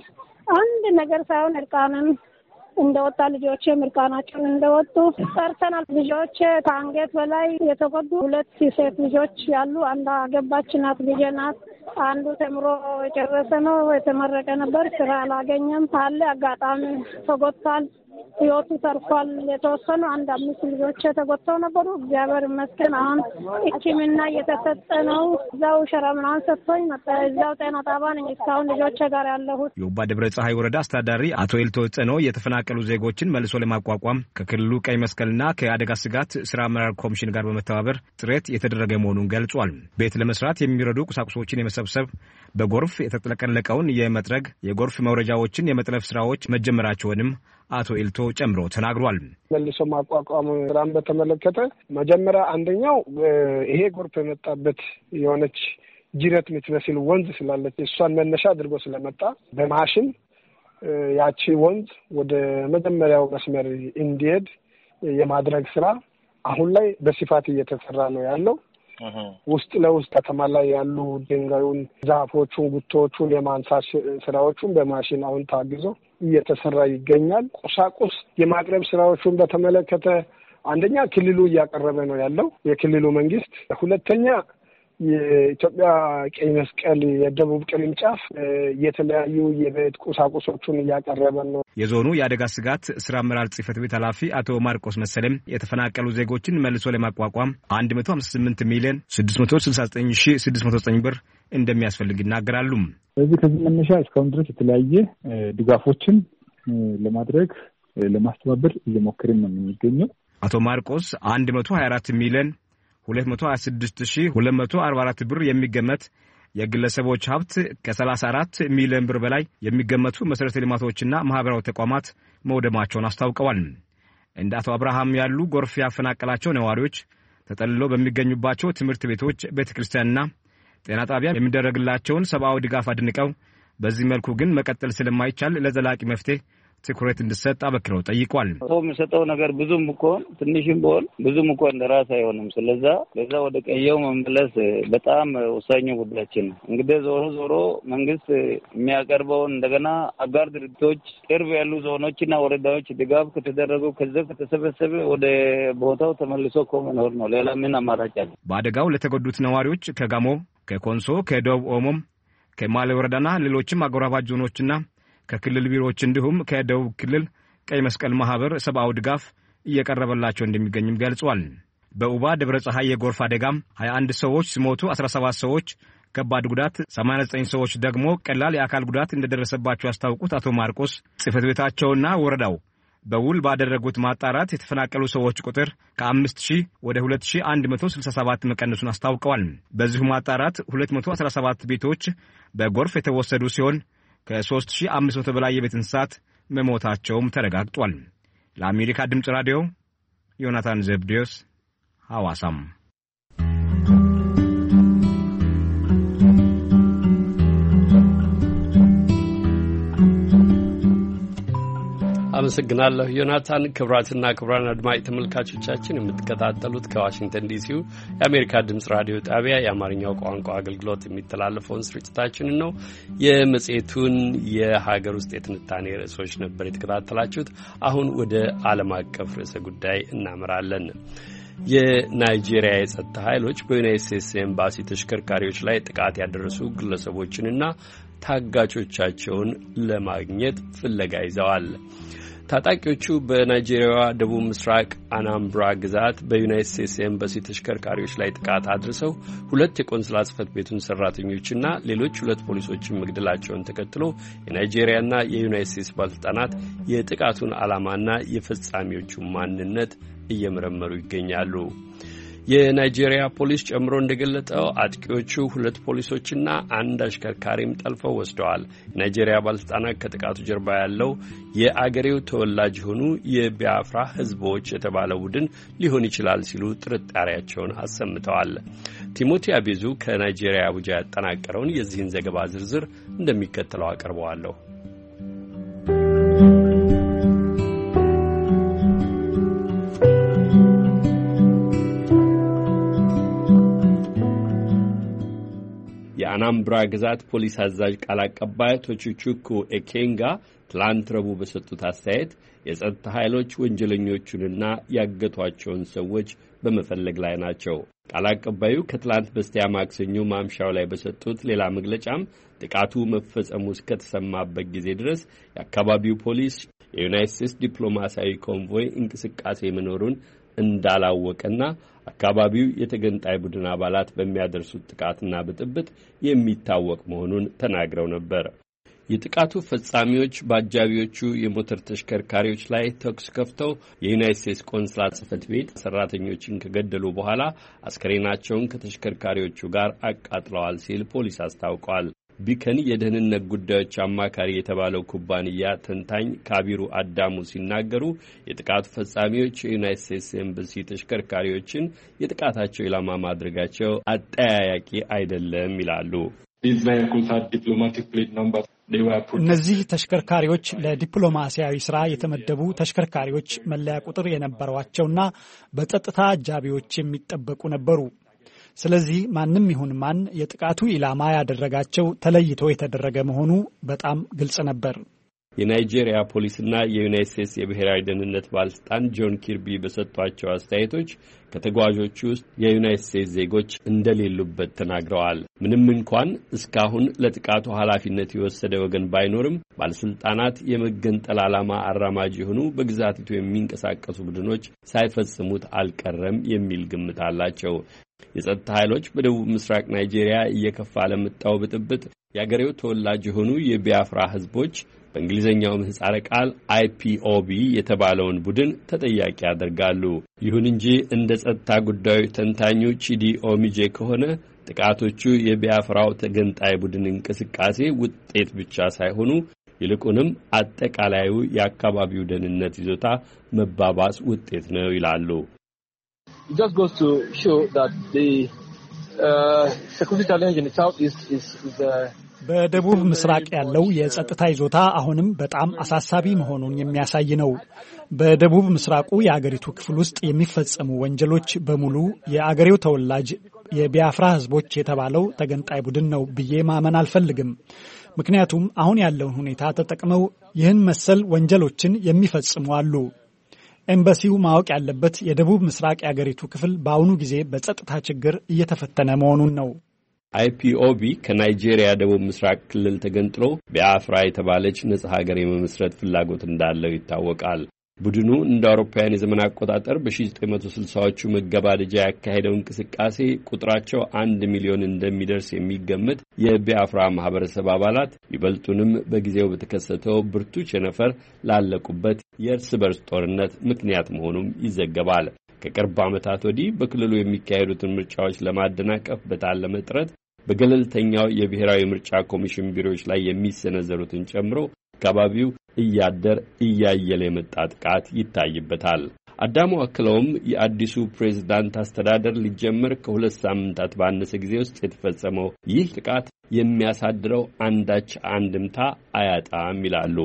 አንድ ነገር ሳይሆን እርቃንን እንደወጣ ልጆች ምርቃናቸውን እንደወጡ ሰርተናል። ልጆች ከአንገት በላይ የተጎዱ ሁለት ሴት ልጆች ያሉ፣ አንዷ አገባች ናት፣ ልጅ ናት። አንዱ ተምሮ የጨረሰ ነው፣ የተመረቀ ነበር፣ ስራ አላገኘም አለ። አጋጣሚ ተጎድቷል፣ ህይወቱ ተርፏል። የተወሰኑ አንድ አምስት ልጆች ተጎድተው ነበሩ። እግዚአብሔር ይመስገን አሁን ሕክምና እየተሰጠ ነው። እዛው ሸራ ምናምን ሰጥቶኝ መጣ። እዛው ጤና ጣቢያ ነኝ እስካሁን ልጆች ጋር ያለሁት።
የኡባ ደብረ ፀሐይ ወረዳ አስተዳዳሪ አቶ ኤልቶ ጸኖ የተፈናቀሉ ዜጎችን መልሶ ለማቋቋም ከክልሉ ቀይ መስቀልና ከአደጋ ስጋት ስራ አመራር ኮሚሽን ጋር በመተባበር ጥረት የተደረገ መሆኑን ገልጿል። ቤት ለመስራት የሚረዱ ቁሳቁሶችን የመሰብሰብ፣ በጎርፍ የተጥለቀለቀውን የመጥረግ፣ የጎርፍ መውረጃዎችን የመጥለፍ ስራዎች መጀመራቸውንም አቶ ኤልቶ ጨምሮ ተናግሯል።
መልሶ ማቋቋም ስራን በተመለከተ መጀመሪያ አንደኛው ይሄ ጎርፍ የመጣበት የሆነች ጅረት የምትመስል ወንዝ ስላለች እሷን መነሻ አድርጎ ስለመጣ በማሽን ያቺ ወንዝ ወደ መጀመሪያው መስመር እንዲሄድ የማድረግ ስራ አሁን ላይ በስፋት እየተሰራ ነው ያለው። ውስጥ ለውስጥ ከተማ ላይ ያሉ ድንጋዩን፣ ዛፎቹን፣ ጉቶቹን የማንሳት ስራዎቹን በማሽን አሁን ታግዞ እየተሰራ ይገኛል። ቁሳቁስ የማቅረብ ስራዎቹን በተመለከተ አንደኛ ክልሉ እያቀረበ ነው ያለው የክልሉ መንግስት፣ ሁለተኛ የኢትዮጵያ ቀይ መስቀል የደቡብ ቅርንጫፍ የተለያዩ የቤት ቁሳቁሶቹን እያቀረበ ነው።
የዞኑ የአደጋ ስጋት ስራ አመራር ጽህፈት ቤት ኃላፊ አቶ ማርቆስ መሰለም የተፈናቀሉ ዜጎችን መልሶ ለማቋቋም አንድ መቶ ሃምሳ ስምንት ሚሊዮን ስድስት መቶ ስልሳ ዘጠኝ ሺህ ስድስት መቶ ዘጠኝ ብር እንደሚያስፈልግ ይናገራሉ።
ስለዚህ ከዚህ መነሻ እስካሁን ድረስ የተለያየ ድጋፎችን ለማድረግ ለማስተባበር እየሞከርን ነው የሚገኘው።
አቶ ማርቆስ አንድ መቶ ሀያ አራት ሚሊዮን ሁለት መቶ ሀያ ስድስት ሺህ ሁለት መቶ አርባ አራት ብር የሚገመት የግለሰቦች ሀብት ከሰላሳ አራት ሚሊዮን ብር በላይ የሚገመቱ መሰረተ ልማቶችና ማህበራዊ ተቋማት መውደማቸውን አስታውቀዋል። እንደ አቶ አብርሃም ያሉ ጎርፍ ያፈናቀላቸው ነዋሪዎች ተጠልለው በሚገኙባቸው ትምህርት ቤቶች፣ ቤተክርስቲያንና ጤና ጣቢያ የሚደረግላቸውን ሰብአዊ ድጋፍ አድንቀው በዚህ መልኩ ግን መቀጠል ስለማይቻል ለዘላቂ መፍትሄ ትኩረት እንዲሰጥ አበክረው ጠይቋል።
ቶም ሰጠው ነገር ብዙም እንኳን ትንሽም ቢሆን ብዙም እንኳን እንደራስ አይሆንም። ስለዚህ ለዛ ወደ ቀየው መመለስ በጣም ወሳኝ ጉዳያችን ነው። እንግዲህ ዞሮ ዞሮ መንግስት የሚያቀርበው እንደገና አጋር ድርጅቶች ቅርብ ያሉ ዞኖችና ወረዳዎች ድጋፍ ከተደረጉ ከዛ ከተሰበሰበ ወደ ቦታው ተመልሶ ኮመኖር ነው። ሌላ ምን አማራጭ አለ?
በአደጋው ለተጎዱት ነዋሪዎች ከጋሞ፣ ከኮንሶ፣ ከደቡብ ኦሞ፣ ከማሌ ወረዳና ሌሎችም አጎራባች ዞኖችና ከክልል ቢሮዎች እንዲሁም ከደቡብ ክልል ቀይ መስቀል ማህበር ሰብአዊ ድጋፍ እየቀረበላቸው እንደሚገኝም ገልጿል። በኡባ ደብረ ፀሐይ የጎርፍ አደጋም ሀያ አንድ ሰዎች ሲሞቱ አስራ ሰባት ሰዎች ከባድ ጉዳት፣ ሰማንያ ዘጠኝ ሰዎች ደግሞ ቀላል የአካል ጉዳት እንደደረሰባቸው ያስታውቁት አቶ ማርቆስ ጽሕፈት ቤታቸውና ወረዳው በውል ባደረጉት ማጣራት የተፈናቀሉ ሰዎች ቁጥር ከአምስት ሺህ ወደ ሁለት ሺህ አንድ መቶ ስልሳ ሰባት መቀነሱን አስታውቀዋል። በዚሁ ማጣራት ሁለት መቶ አስራ ሰባት ቤቶች በጎርፍ የተወሰዱ ሲሆን ከሦስት ሺህ አምስት መቶ በላይ የቤት እንስሳት መሞታቸውም ተረጋግጧል። ለአሜሪካ ድምፅ ራዲዮ ዮናታን ዘብዴዎስ ሐዋሳም።
አመሰግናለሁ ዮናታን። ክብራትና ክብራን አድማጭ ተመልካቾቻችን የምትከታተሉት ከዋሽንግተን ዲሲው የአሜሪካ ድምጽ ራዲዮ ጣቢያ የአማርኛው ቋንቋ አገልግሎት የሚተላለፈውን ስርጭታችንን ነው። የመጽሔቱን የሀገር ውስጥ የትንታኔ ርዕሶች ነበር የተከታተላችሁት። አሁን ወደ ዓለም አቀፍ ርዕሰ ጉዳይ እናመራለን። የናይጄሪያ የጸጥታ ኃይሎች በዩናይትድ ስቴትስ ኤምባሲ ተሽከርካሪዎች ላይ ጥቃት ያደረሱ ግለሰቦችንና ታጋቾቻቸውን ለማግኘት ፍለጋ ይዘዋል። ታጣቂዎቹ በናይጄሪያዋ ደቡብ ምስራቅ አናምብራ ግዛት በዩናይትድ ስቴትስ ኤምባሲ ተሽከርካሪዎች ላይ ጥቃት አድርሰው ሁለት የቆንስላ ጽሕፈት ቤቱን ሰራተኞችና ሌሎች ሁለት ፖሊሶችን መግደላቸውን ተከትሎ የናይጄሪያና የዩናይትድ ስቴትስ ባለስልጣናት የጥቃቱን ዓላማና የፈጻሚዎቹን ማንነት እየመረመሩ ይገኛሉ። የናይጄሪያ ፖሊስ ጨምሮ እንደገለጠው አጥቂዎቹ ሁለት ፖሊሶችና አንድ አሽከርካሪም ጠልፈው ወስደዋል። የናይጄሪያ ባለስልጣናት ከጥቃቱ ጀርባ ያለው የአገሬው ተወላጅ የሆኑ የቢያፍራ ሕዝቦች የተባለ ቡድን ሊሆን ይችላል ሲሉ ጥርጣሬያቸውን አሰምተዋል። ቲሞቲ አቤዙ ከናይጄሪያ አቡጃ ያጠናቀረውን የዚህን ዘገባ ዝርዝር እንደሚከተለው አቀርበዋለሁ። የአናምብራ ግዛት ፖሊስ አዛዥ ቃል አቀባይ ቶቹቹኩ ኤኬንጋ ትላንት ረቡዕ በሰጡት አስተያየት የጸጥታ ኃይሎች ወንጀለኞቹንና ያገቷቸውን ሰዎች በመፈለግ ላይ ናቸው። ቃል አቀባዩ ከትላንት በስቲያ ማክሰኞ ማምሻው ላይ በሰጡት ሌላ መግለጫም ጥቃቱ መፈጸሙ እስከተሰማበት ጊዜ ድረስ የአካባቢው ፖሊስ የዩናይትድ ስቴትስ ዲፕሎማሲያዊ ኮንቮይ እንቅስቃሴ መኖሩን እንዳላወቀና አካባቢው የተገንጣይ ቡድን አባላት በሚያደርሱት ጥቃትና ብጥብጥ የሚታወቅ መሆኑን ተናግረው ነበር። የጥቃቱ ፈጻሚዎች በአጃቢዎቹ የሞተር ተሽከርካሪዎች ላይ ተኩስ ከፍተው የዩናይትድ ስቴትስ ቆንስላ ጽሕፈት ቤት ሰራተኞችን ከገደሉ በኋላ አስከሬናቸውን ከተሽከርካሪዎቹ ጋር አቃጥለዋል ሲል ፖሊስ አስታውቋል። ቢከን የደህንነት ጉዳዮች አማካሪ የተባለው ኩባንያ ተንታኝ ካቢሩ አዳሙ ሲናገሩ የጥቃቱ ፈጻሚዎች የዩናይትድ ስቴትስ ኤምባሲ ተሽከርካሪዎችን የጥቃታቸው ኢላማ ማድረጋቸው አጠያያቂ አይደለም ይላሉ።
እነዚህ ተሽከርካሪዎች ለዲፕሎማሲያዊ ስራ የተመደቡ ተሽከርካሪዎች መለያ ቁጥር የነበሯቸውና በጸጥታ አጃቢዎች የሚጠበቁ ነበሩ። ስለዚህ ማንም ይሁን ማን የጥቃቱ ኢላማ ያደረጋቸው ተለይቶ የተደረገ መሆኑ በጣም ግልጽ ነበር።
የናይጄሪያ ፖሊስና የዩናይትድ ስቴትስ የብሔራዊ ደህንነት ባለስልጣን ጆን ኪርቢ በሰጧቸው አስተያየቶች ከተጓዦቹ ውስጥ የዩናይትድ ስቴትስ ዜጎች እንደሌሉበት ተናግረዋል። ምንም እንኳን እስካሁን ለጥቃቱ ኃላፊነት የወሰደ ወገን ባይኖርም ባለስልጣናት የመገንጠል ዓላማ አራማጅ የሆኑ በግዛቲቱ የሚንቀሳቀሱ ቡድኖች ሳይፈጽሙት አልቀረም የሚል ግምት አላቸው። የጸጥታ ኃይሎች በደቡብ ምስራቅ ናይጄሪያ እየከፋ ለመጣው ብጥብጥ የአገሬው ተወላጅ የሆኑ የቢያፍራ ሕዝቦች በእንግሊዝኛው ምህጻረ ቃል አይ ፒ ኦ ቢ የተባለውን ቡድን ተጠያቂ ያደርጋሉ። ይሁን እንጂ እንደ ጸጥታ ጉዳዮች ተንታኙ ቺዲ ኦሚጄ ከሆነ ጥቃቶቹ የቢያፍራው ተገንጣይ ቡድን እንቅስቃሴ ውጤት ብቻ ሳይሆኑ ይልቁንም አጠቃላዩ የአካባቢው ደህንነት ይዞታ መባባስ ውጤት ነው ይላሉ።
It just goes to show that the uh, security challenge in the south is is, is uh,
በደቡብ ምስራቅ ያለው የጸጥታ ይዞታ አሁንም በጣም አሳሳቢ መሆኑን የሚያሳይ ነው። በደቡብ ምስራቁ የአገሪቱ ክፍል ውስጥ የሚፈጸሙ ወንጀሎች በሙሉ የአገሬው ተወላጅ የቢያፍራ ህዝቦች የተባለው ተገንጣይ ቡድን ነው ብዬ ማመን አልፈልግም። ምክንያቱም አሁን ያለውን ሁኔታ ተጠቅመው ይህን መሰል ወንጀሎችን የሚፈጽሙ አሉ። ኤምባሲው ማወቅ ያለበት የደቡብ ምስራቅ የአገሪቱ ክፍል በአሁኑ ጊዜ በጸጥታ ችግር እየተፈተነ መሆኑን ነው።
አይፒኦቢ ከናይጄሪያ ደቡብ ምስራቅ ክልል ተገንጥሎ ቢያፍራ የተባለች ነጻ ሀገር የመመስረት ፍላጎት እንዳለው ይታወቃል። ቡድኑ እንደ አውሮፓውያን የዘመን አቆጣጠር በ1960ዎቹ መገባደጃ ያካሄደው እንቅስቃሴ ቁጥራቸው አንድ ሚሊዮን እንደሚደርስ የሚገመት የቢያፍራ ማህበረሰብ አባላት ይበልጡንም በጊዜው በተከሰተው ብርቱ ቸነፈር ላለቁበት የእርስ በርስ ጦርነት ምክንያት መሆኑም ይዘገባል። ከቅርብ ዓመታት ወዲህ በክልሉ የሚካሄዱትን ምርጫዎች ለማደናቀፍ በታለመ ጥረት በገለልተኛው የብሔራዊ ምርጫ ኮሚሽን ቢሮዎች ላይ የሚሰነዘሩትን ጨምሮ አካባቢው እያደር እያየለ የመጣ ጥቃት ይታይበታል። አዳሙ አክለውም የአዲሱ ፕሬዝዳንት አስተዳደር ሊጀመር ከሁለት ሳምንታት ባነሰ ጊዜ ውስጥ የተፈጸመው ይህ ጥቃት የሚያሳድረው አንዳች አንድምታ አያጣም ይላሉ።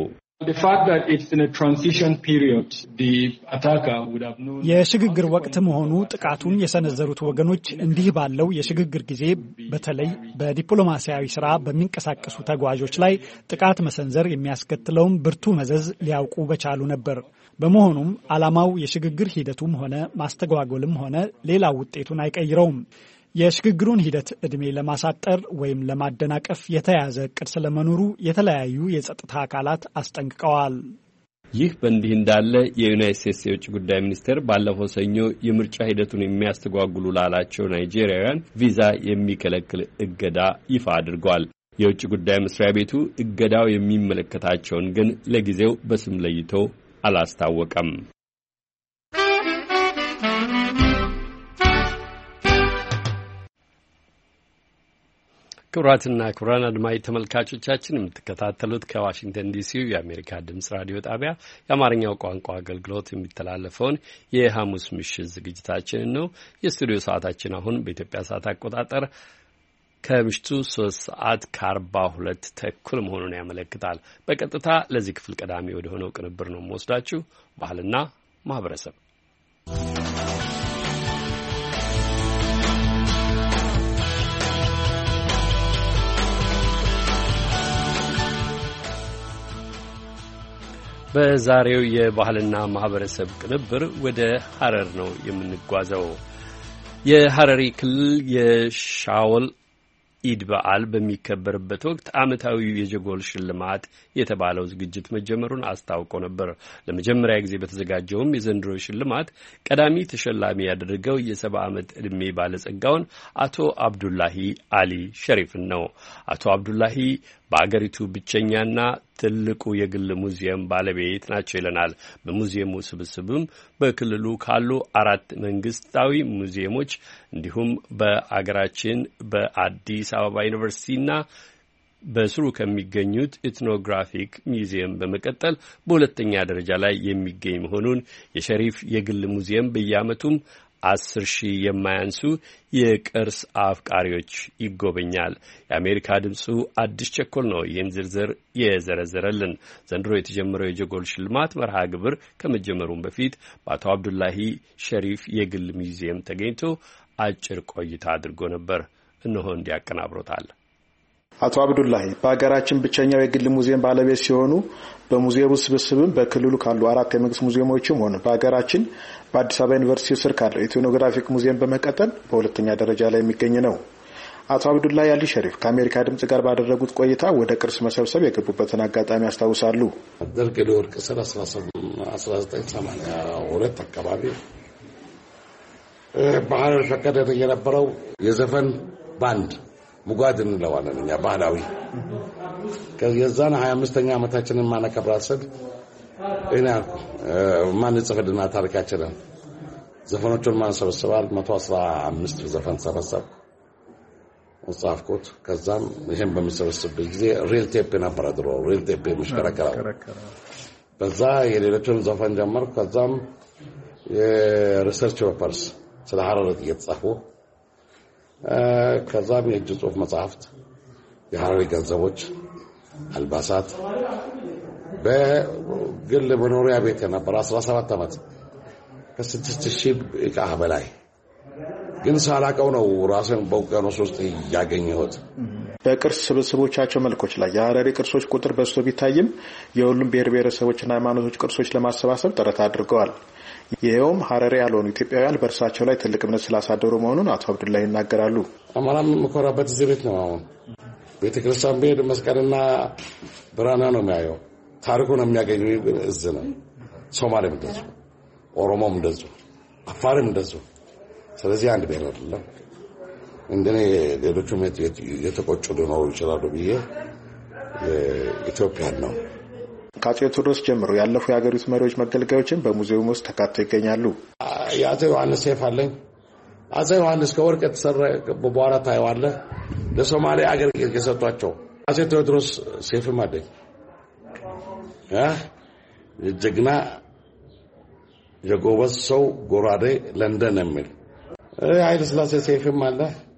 የሽግግር ወቅት መሆኑ ጥቃቱን የሰነዘሩት ወገኖች እንዲህ ባለው የሽግግር ጊዜ በተለይ በዲፕሎማሲያዊ ስራ በሚንቀሳቀሱ ተጓዦች ላይ ጥቃት መሰንዘር የሚያስከትለውን ብርቱ መዘዝ ሊያውቁ በቻሉ ነበር። በመሆኑም ዓላማው የሽግግር ሂደቱም ሆነ ማስተጓጎልም ሆነ ሌላ ውጤቱን አይቀይረውም። የሽግግሩን ሂደት ዕድሜ ለማሳጠር ወይም ለማደናቀፍ የተያዘ እቅድ ስለመኖሩ የተለያዩ የጸጥታ አካላት አስጠንቅቀዋል።
ይህ በእንዲህ እንዳለ የዩናይትድ ስቴትስ የውጭ ጉዳይ ሚኒስቴር ባለፈው ሰኞ የምርጫ ሂደቱን የሚያስተጓጉሉ ላላቸው ናይጄሪያውያን ቪዛ የሚከለክል እገዳ ይፋ አድርጓል። የውጭ ጉዳይ መስሪያ ቤቱ እገዳው የሚመለከታቸውን ግን ለጊዜው በስም ለይቶ አላስታወቀም። ክቡራትና ክቡራን አድማጭ ተመልካቾቻችን የምትከታተሉት ከዋሽንግተን ዲሲው የአሜሪካ ድምጽ ራዲዮ ጣቢያ የአማርኛው ቋንቋ አገልግሎት የሚተላለፈውን የሐሙስ ምሽት ዝግጅታችንን ነው። የስቱዲዮ ሰዓታችን አሁን በኢትዮጵያ ሰዓት አቆጣጠር ከምሽቱ ሶስት ሰዓት ከአርባ ሁለት ተኩል መሆኑን ያመለክታል። በቀጥታ ለዚህ ክፍል ቀዳሚ ወደ ሆነው ቅንብር ነው የምወስዳችሁ። ባህልና ማህበረሰብ በዛሬው የባህልና ማህበረሰብ ቅንብር ወደ ሐረር ነው የምንጓዘው። የሐረሪ ክልል የሻወል ኢድ በዓል በሚከበርበት ወቅት ዓመታዊው የጀጎል ሽልማት የተባለው ዝግጅት መጀመሩን አስታውቆ ነበር። ለመጀመሪያ ጊዜ በተዘጋጀውም የዘንድሮ ሽልማት ቀዳሚ ተሸላሚ ያደረገው የሰባ ዓመት ዕድሜ ባለጸጋውን አቶ አብዱላሂ አሊ ሸሪፍን ነው። አቶ አብዱላሂ በአገሪቱ ብቸኛና ትልቁ የግል ሙዚየም ባለቤት ናቸው ይለናል። በሙዚየሙ ስብስብም በክልሉ ካሉ አራት መንግስታዊ ሙዚየሞች እንዲሁም በአገራችን በአዲስ አበባ ዩኒቨርሲቲና በስሩ ከሚገኙት ኢትኖግራፊክ ሚውዚየም በመቀጠል በሁለተኛ ደረጃ ላይ የሚገኝ መሆኑን የሸሪፍ የግል ሙዚየም በየዓመቱም አስር ሺህ የማያንሱ የቅርስ አፍቃሪዎች ይጎበኛል። የአሜሪካ ድምፁ አዲስ ቸኮል ነው ይህን ዝርዝር የዘረዘረልን። ዘንድሮ የተጀመረው የጀጎል ሽልማት መርሃ ግብር ከመጀመሩም በፊት በአቶ አብዱላሂ ሸሪፍ የግል ሙዚየም ተገኝቶ አጭር ቆይታ አድርጎ ነበር። እነሆ እንዲያቀናብሮታል።
አቶ አብዱላሂ በአገራችን ብቸኛው የግል ሙዚየም ባለቤት ሲሆኑ በሙዚየሙ ስብስብም በክልሉ ካሉ አራት የመንግስት ሙዚየሞችም ሆነ በአገራችን በአዲስ አበባ ዩኒቨርሲቲ ስር ካለው ኢትኖግራፊክ ሙዚየም በመቀጠል በሁለተኛ ደረጃ ላይ የሚገኝ ነው። አቶ አብዱላሂ አሊ ሸሪፍ ከአሜሪካ ድምጽ ጋር ባደረጉት ቆይታ ወደ ቅርስ መሰብሰብ የገቡበትን አጋጣሚ ያስታውሳሉ።
ደርግ ለወርቅ ስራ አስራ ዘጠኝ ሰማንያ ሁለት አካባቢ ባህር ፈቀደ የነበረው የዘፈን ባንድ ሙጓድ እንለዋለን እኛ ባህላዊ ከየዛን ሀያ አምስተኛ ዓመታችንን ማነከብራት ስል እኔ አልኩ ማን ጽፈድና ታሪካችንን ዘፈኖቹን ማን ሰበሰባል መቶ አስራ አምስት ዘፈን ሰበሰብ ወጻፍኩት። ከዛም ይሄን በሚሰበስብበት ጊዜ ሪል ቴፕ ነበር ድሮ ሪል ቴፕ ምሽከረከራው በዛ የሌሎችን ዘፈን ጀመርኩ። ከዛም የሪሰርች ፔፐርስ ስለ ሐረር እየተጻፉ ከዛም የእጅ ጽሑፍ መጽሐፍት የሐረሪ ገንዘቦች፣ አልባሳት በግል መኖሪያ ቤት የነበረ አስራ ሰባት ዓመት ከስድስት ሺህ ዕቃ በላይ ግን ሳላቀው ነው ራሴን በውቅያኖስ ውስጥ ያገኘሁት።
በቅርስ ስብስቦቻቸው መልኮች ላይ የሐረሪ ቅርሶች ቁጥር በዝቶ ቢታይም የሁሉም ብሔር ብሔረሰቦችና ሃይማኖቶች ቅርሶች ለማሰባሰብ ጥረት አድርገዋል። ይሄውም ሐረሪ ያልሆኑ ኢትዮጵያውያን በእርሳቸው ላይ ትልቅ እምነት ስላሳደሩ መሆኑን አቶ አብዱላሂ ይናገራሉ።
አማራም መኮራበት እዚህ ቤት ነው። አሁን ቤተክርስቲያን ቤት መስቀልና ብራና ነው የሚያየው። ታሪኩን የሚያገኙ እዚህ ነው። ሶማሌም እንደዚሁ፣ ኦሮሞም እንደዚሁ፣ አፋርም እንደዚሁ። ስለዚህ አንድ ብሔር አይደለም። እንደኔ ሌሎቹም የተቆጩ ሊኖሩ ይችላሉ ብዬ ኢትዮጵያን ነው።
ከአፄ ቴዎድሮስ ጀምሮ ያለፉ የሀገሪቱ መሪዎች መገልገያዎችን በሙዚየም ውስጥ ተካተው ይገኛሉ።
የአፄ ዮሐንስ ሴፍ አለኝ። አፄ ዮሐንስ ከወርቅ የተሰራ በኋላ ታየዋለህ። ለሶማሌ አገር የሰጧቸው አፄ ቴዎድሮስ ሴፍም አለኝ። የጀግና የጎበዝ ሰው ጎራዴ ለንደን የሚል ኃይለ ሥላሴ ሴፍም አለ።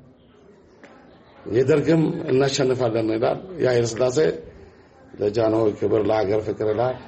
የደርግም እናሸንፋለን ይላል። የኃይለ ሥላሴ ለጃንሆይ ክብር ለሀገር ፍቅር ይላል።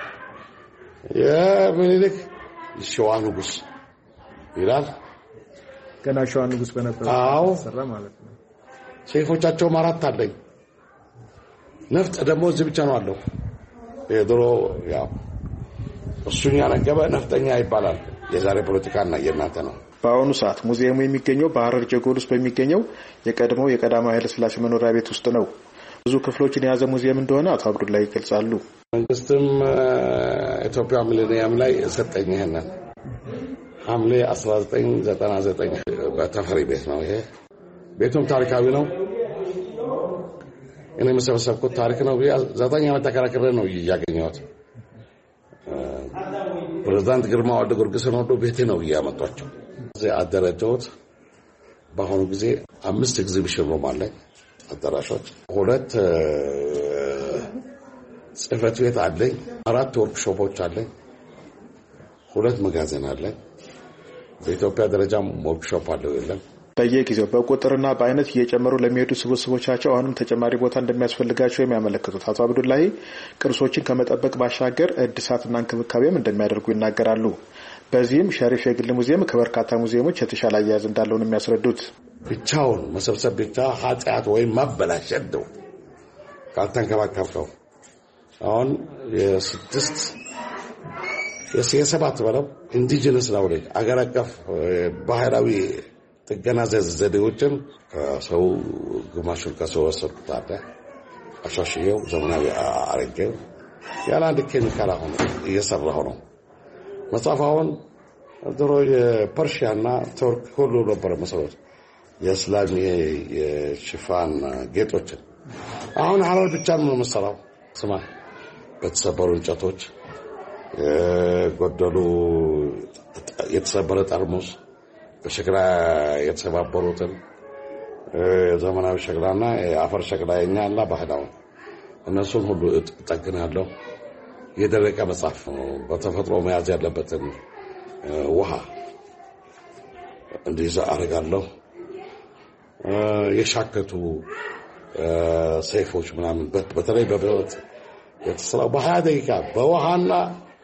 የምኒልክ ሸዋ ንጉስ ይላል።
ገና ሸዋ ንጉስ በነበረው ሰራ ማለት ነው። ሴፎቻቸው አራት አለኝ። ነፍጥ ደግሞ እዚህ ብቻ ነው አለው። የድሮ ያው እሱኛ ነገበ ነፍጠኛ ይባላል። የዛሬ ፖለቲካና የእናንተ ነው። በአሁኑ ሰዓት ሙዚየሙ የሚገኘው በሐረር ጀጎል ውስጥ በሚገኘው የቀድሞው የቀዳማዊ ኃይለ ሥላሴ መኖሪያ ቤት ውስጥ ነው። ብዙ ክፍሎችን የያዘ ሙዚየም እንደሆነ አቶ አብዱላሂ ይገልጻሉ።
መንግስትም ኢትዮጵያ ሚሊኒየም ላይ ሰጠኝ። ይሄንን ሐምሌ አስራ ዘጠኝ ዘጠና ዘጠኝ በተፈሪ ቤት ነው። ይሄ ቤቱም ታሪካዊ ነው። እኔ መሰብሰብኩት ታሪክ ነው። ዘጠኝ ዓመት ተከራክሬ ነው ያገኘሁት። ፕሬዝዳንት ግርማ ወልደ ጊዮርጊስን ወዶ ቤቴ ነው ያመጣቸው። እዚህ አደረጀሁት። በአሁኑ ጊዜ አምስት ኤግዚቢሽን ሩም አለኝ፣ አዳራሾች፣ ሁለት ጽሕፈት ቤት አለኝ፣ አራት ወርክሾፖች አለኝ፣ ሁለት መጋዘን አለኝ። በኢትዮጵያ ደረጃም ወርክሾፕ አለው የለም።
በየጊዜው በቁጥርና በአይነት እየጨመሩ ለሚሄዱ ስብስቦቻቸው አሁንም ተጨማሪ ቦታ እንደሚያስፈልጋቸው የሚያመለክቱት አቶ አብዱላሂ ቅርሶችን ከመጠበቅ ባሻገር እድሳትና እንክብካቤም እንደሚያደርጉ ይናገራሉ። በዚህም ሸሪፍ የግል ሙዚየም ከበርካታ ሙዚየሞች የተሻለ አያያዝ እንዳለው ነው የሚያስረዱት።
ብቻውን መሰብሰብ ብቻ ኃጢአት ወይም ማበላሸት ነው ካልተንከባከብከው። አሁን የስድስት የሰባት በለው ኢንዲጂነስ ነው ላይ አገር አቀፍ ባህላዊ ጥገና ዘዴዎችን ከሰው ግማሹን ከሰው ወሰድኩት አለ አሻሽየው ዘመናዊ አረገው ያለ አንድ ኬሚካል አሁን እየሰራሁ ነው። መጽሐፋውን ድሮ የፐርሺያና ቱርክ ሁሉ ነበር መሰረት የእስላም የሽፋን ጌጦችን አሁን ሐረር ብቻ ነው መሰራው። ስማ በተሰበሩ እንጨቶች የጎደሉ የተሰበረ ጠርሙስ በሸክላ የተሰባበሩትን ዘመናዊ ሸክላና የአፈር ሸክላ የኛና ባህላው እነሱን ሁሉ እጠግናለሁ። የደረቀ መጽሐፍ በተፈጥሮ መያዝ ያለበትን ውሃ እንዲይዝ አደርጋለሁ። የሻከቱ ሰይፎች ምናምን በተለይ በብረት የተሰራው በሀያ ደቂቃ በውሃና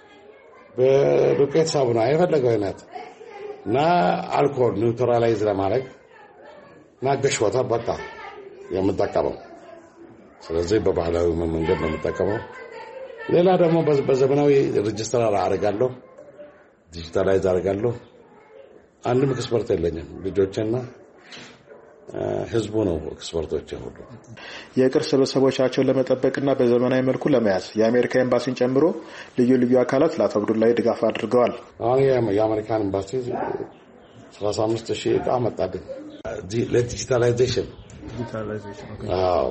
በዱቄት ሳሙና የፈለገው አይነት እና አልኮል ኒውትራላይዝ ለማድረግ እና ገሽወታ በቃ የምጠቀመው። ስለዚህ በባህላዊ መንገድ ነው የምጠቀመው። ሌላ ደግሞ በዘመናዊ ሬጅስተር አደርጋለሁ፣ ዲጂታላይዝ አደርጋለሁ። አንድም ኤክስፐርት የለኝም። ልጆችና ህዝቡ ነው ኤክስፐርቶች ሁሉ።
የቅርስ ስብስቦቻቸውን ለመጠበቅና በዘመናዊ መልኩ ለመያዝ የአሜሪካ ኤምባሲን ጨምሮ ልዩ ልዩ አካላት ለአቶ አብዱላሂ ድጋፍ አድርገዋል።
አሁን የአሜሪካን ኤምባሲ ሰላሳ አምስት ሺህ ዕቃ መጣልኝ ለዲጂታላይዜሽን። አዎ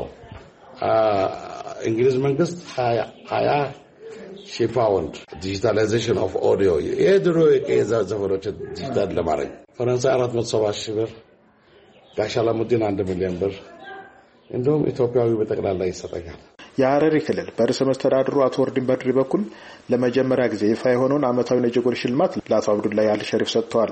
እንግሊዝ መንግስት ሀያ ሺህ ፓውንድ ዲጂታላይዜሽን ኦፍ ኦዲዮ የድሮ የዘፈኖች ዲጂታል ለማድረግ ፈረንሳይ አራት መቶ ሰባ ሺህ ብር፣ ጋሻላሙዲን አንድ ሚሊዮን ብር፣ እንደውም ኢትዮጵያዊ በጠቅላላ ይሰጠኛል።
የሐረሪ ክልል በርዕሰ መስተዳድሩ አቶ ወርዲን በድሪ በኩል ለመጀመሪያ ጊዜ ይፋ የሆነውን ዓመታዊ የጀጎል ሽልማት ለአቶ አብዱላሂ አልሸሪፍ ሰጥተዋል።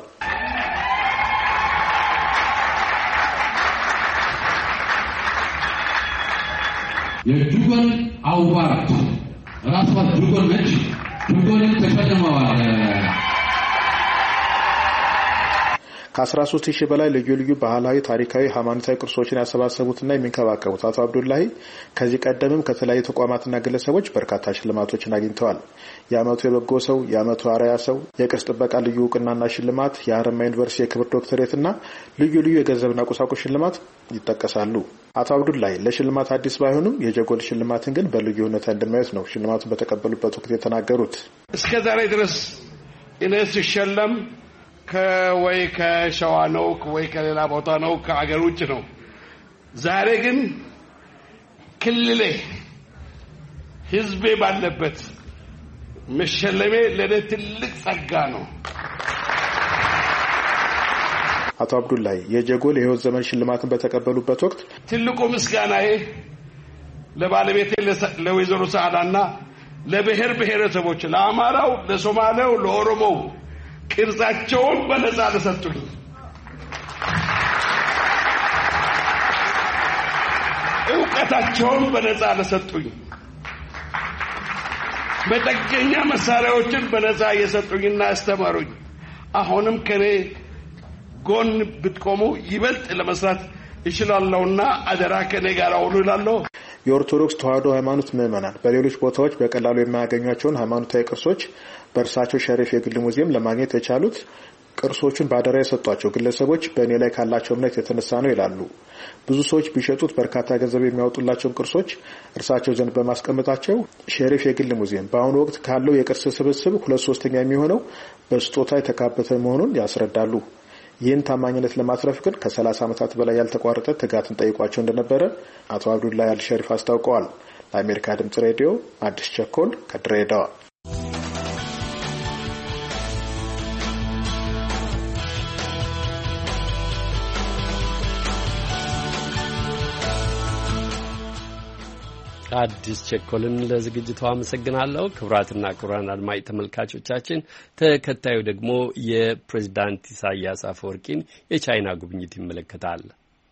የዱጎን አዋርድ ራሷ ዱጎን ነች። ዱጎንን ተሸልመዋል።
ከአስራ ሦስት ሺህ በላይ ልዩ ልዩ ባህላዊ፣ ታሪካዊ፣ ሃይማኖታዊ ቅርሶችን ያሰባሰቡትና የሚንከባከቡት አቶ አብዱላሂ ከዚህ ቀደምም ከተለያዩ ተቋማትና ግለሰቦች በርካታ ሽልማቶችን አግኝተዋል። የዓመቱ የበጎ ሰው፣ የዓመቱ አርአያ ሰው፣ የቅርስ ጥበቃ ልዩ እውቅናና ሽልማት፣ የሀረማያ ዩኒቨርሲቲ የክብር ዶክተሬትና ልዩ ልዩ የገንዘብና ቁሳቁስ ሽልማት ይጠቀሳሉ። አቶ አብዱላሂ ለሽልማት አዲስ ባይሆኑም የጀጎል ሽልማትን ግን በልዩ ሁኔታ እንደማየት ነው ሽልማቱን በተቀበሉበት ወቅት የተናገሩት።
እስከ ዛሬ ድረስ እኔ ስሸለም ከወይ ከሸዋ ነው ወይ ከሌላ ቦታ ነው ከአገር ውጭ ነው። ዛሬ ግን ክልሌ ህዝቤ ባለበት መሸለሜ ለኔ ትልቅ ጸጋ ነው።
አቶ አብዱላሂ የጀጎል የህይወት ዘመን ሽልማትን በተቀበሉበት ወቅት
ትልቁ ምስጋናዬ ለባለቤቴ ለወይዘሮ ሰዓዳና ለብሔር ብሔረሰቦች ለአማራው፣ ለሶማሌው፣ ለኦሮሞው ቅርጻቸውን በነፃ ለሰጡኝ እውቀታቸውን በነፃ ለሰጡኝ መጠገኛ መሳሪያዎችን በነፃ የሰጡኝና አስተማሩኝ አሁንም ከኔ ጎን ብትቆሙ ይበልጥ ለመስራት ይችላልውና አደራ ከኔ ጋር ሁሉ ይላልው።
የኦርቶዶክስ ተዋሕዶ ሃይማኖት ምዕመናን በሌሎች ቦታዎች በቀላሉ የማያገኟቸውን ሃይማኖታዊ ቅርሶች በእርሳቸው ሸሪፍ የግል ሙዚየም ለማግኘት የቻሉት ቅርሶቹን ባደራ የሰጧቸው ግለሰቦች በእኔ ላይ ካላቸው እምነት የተነሳ ነው ይላሉ። ብዙ ሰዎች ቢሸጡት በርካታ ገንዘብ የሚያወጡላቸውን ቅርሶች እርሳቸው ዘንድ በማስቀመጣቸው ሸሪፍ የግል ሙዚየም በአሁኑ ወቅት ካለው የቅርስ ስብስብ ሁለት ሶስተኛ የሚሆነው በስጦታ የተካበተ መሆኑን ያስረዳሉ። ይህን ታማኝነት ለማትረፍ ግን ከሰላሳ ዓመታት በላይ ያልተቋረጠ ትጋትን ጠይቋቸው እንደነበረ አቶ አብዱላሂ አልሸሪፍ አስታውቀዋል። ለአሜሪካ ድምጽ ሬዲዮ አዲስ ቸኮል ከድሬዳዋ።
አዲስ ቸኮልን ለዝግጅቱ አመሰግናለሁ። ክቡራትና ክቡራን አድማጭ ተመልካቾቻችን ተከታዩ ደግሞ የፕሬዝዳንት ኢሳያስ አፈወርቂን የቻይና ጉብኝት ይመለከታል።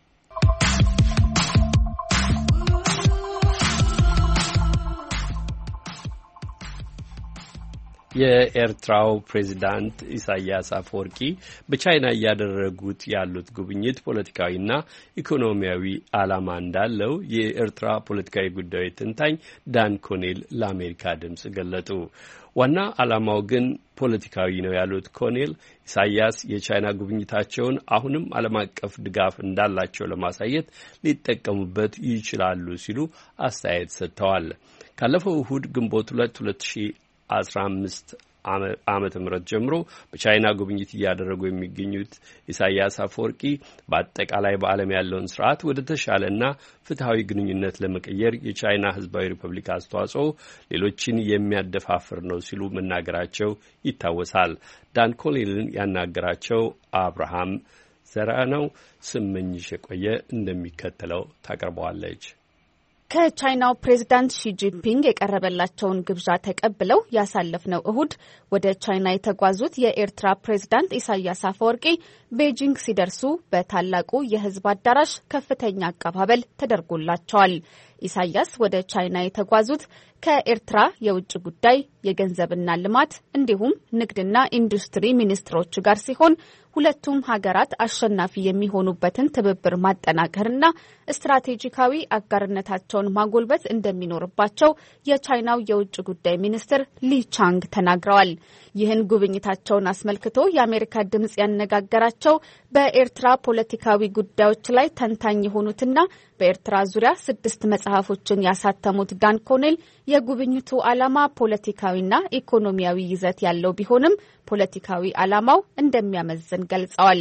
የኤርትራው ፕሬዝዳንት ኢሳያስ አፈወርቂ በቻይና እያደረጉት ያሉት ጉብኝት ፖለቲካዊና ኢኮኖሚያዊ ዓላማ እንዳለው የኤርትራ ፖለቲካዊ ጉዳዮች ተንታኝ ዳን ኮኔል ለአሜሪካ ድምጽ ገለጡ። ዋና ዓላማው ግን ፖለቲካዊ ነው ያሉት ኮኔል ኢሳያስ የቻይና ጉብኝታቸውን አሁንም ዓለም አቀፍ ድጋፍ እንዳላቸው ለማሳየት ሊጠቀሙበት ይችላሉ ሲሉ አስተያየት ሰጥተዋል። ካለፈው እሁድ ግንቦት ሁለት ሺህ አስራ አምስት ዓመተ ምህረት ጀምሮ በቻይና ጉብኝት እያደረጉ የሚገኙት ኢሳያስ አፈወርቂ በአጠቃላይ በዓለም ያለውን ስርዓት ወደ ተሻለና ፍትሃዊ ግንኙነት ለመቀየር የቻይና ህዝባዊ ሪፐብሊክ አስተዋጽኦ ሌሎችን የሚያደፋፍር ነው ሲሉ መናገራቸው ይታወሳል። ዳን ኮኔልን ያናገራቸው አብርሃም ዘራ ነው። ስመኝሽ የቆየ እንደሚከተለው ታቀርበዋለች።
ከቻይናው ፕሬዝዳንት ሺ ጂንፒንግ የቀረበላቸውን ግብዣ ተቀብለው ያሳለፍነው እሁድ ወደ ቻይና የተጓዙት የኤርትራ ፕሬዝዳንት ኢሳያስ አፈወርቂ ቤጂንግ ሲደርሱ በታላቁ የህዝብ አዳራሽ ከፍተኛ አቀባበል ተደርጎላቸዋል። ኢሳያስ ወደ ቻይና የተጓዙት ከኤርትራ የውጭ ጉዳይ፣ የገንዘብና ልማት እንዲሁም ንግድና ኢንዱስትሪ ሚኒስትሮች ጋር ሲሆን ሁለቱም ሀገራት አሸናፊ የሚሆኑበትን ትብብር ማጠናከርና ስትራቴጂካዊ አጋርነታቸውን ማጎልበት እንደሚኖርባቸው የቻይናው የውጭ ጉዳይ ሚኒስትር ሊ ቻንግ ተናግረዋል። ይህን ጉብኝታቸውን አስመልክቶ የአሜሪካ ድምጽ ያነጋገራቸው በኤርትራ ፖለቲካዊ ጉዳዮች ላይ ተንታኝ የሆኑትና በኤርትራ ዙሪያ ስድስት መጽሐፎችን ያሳተሙት ዳን ኮኔል የጉብኝቱ ዓላማ ፖለቲካዊና ኢኮኖሚያዊ ይዘት ያለው ቢሆንም ፖለቲካዊ ዓላማው እንደሚያመዝን ገልጸዋል።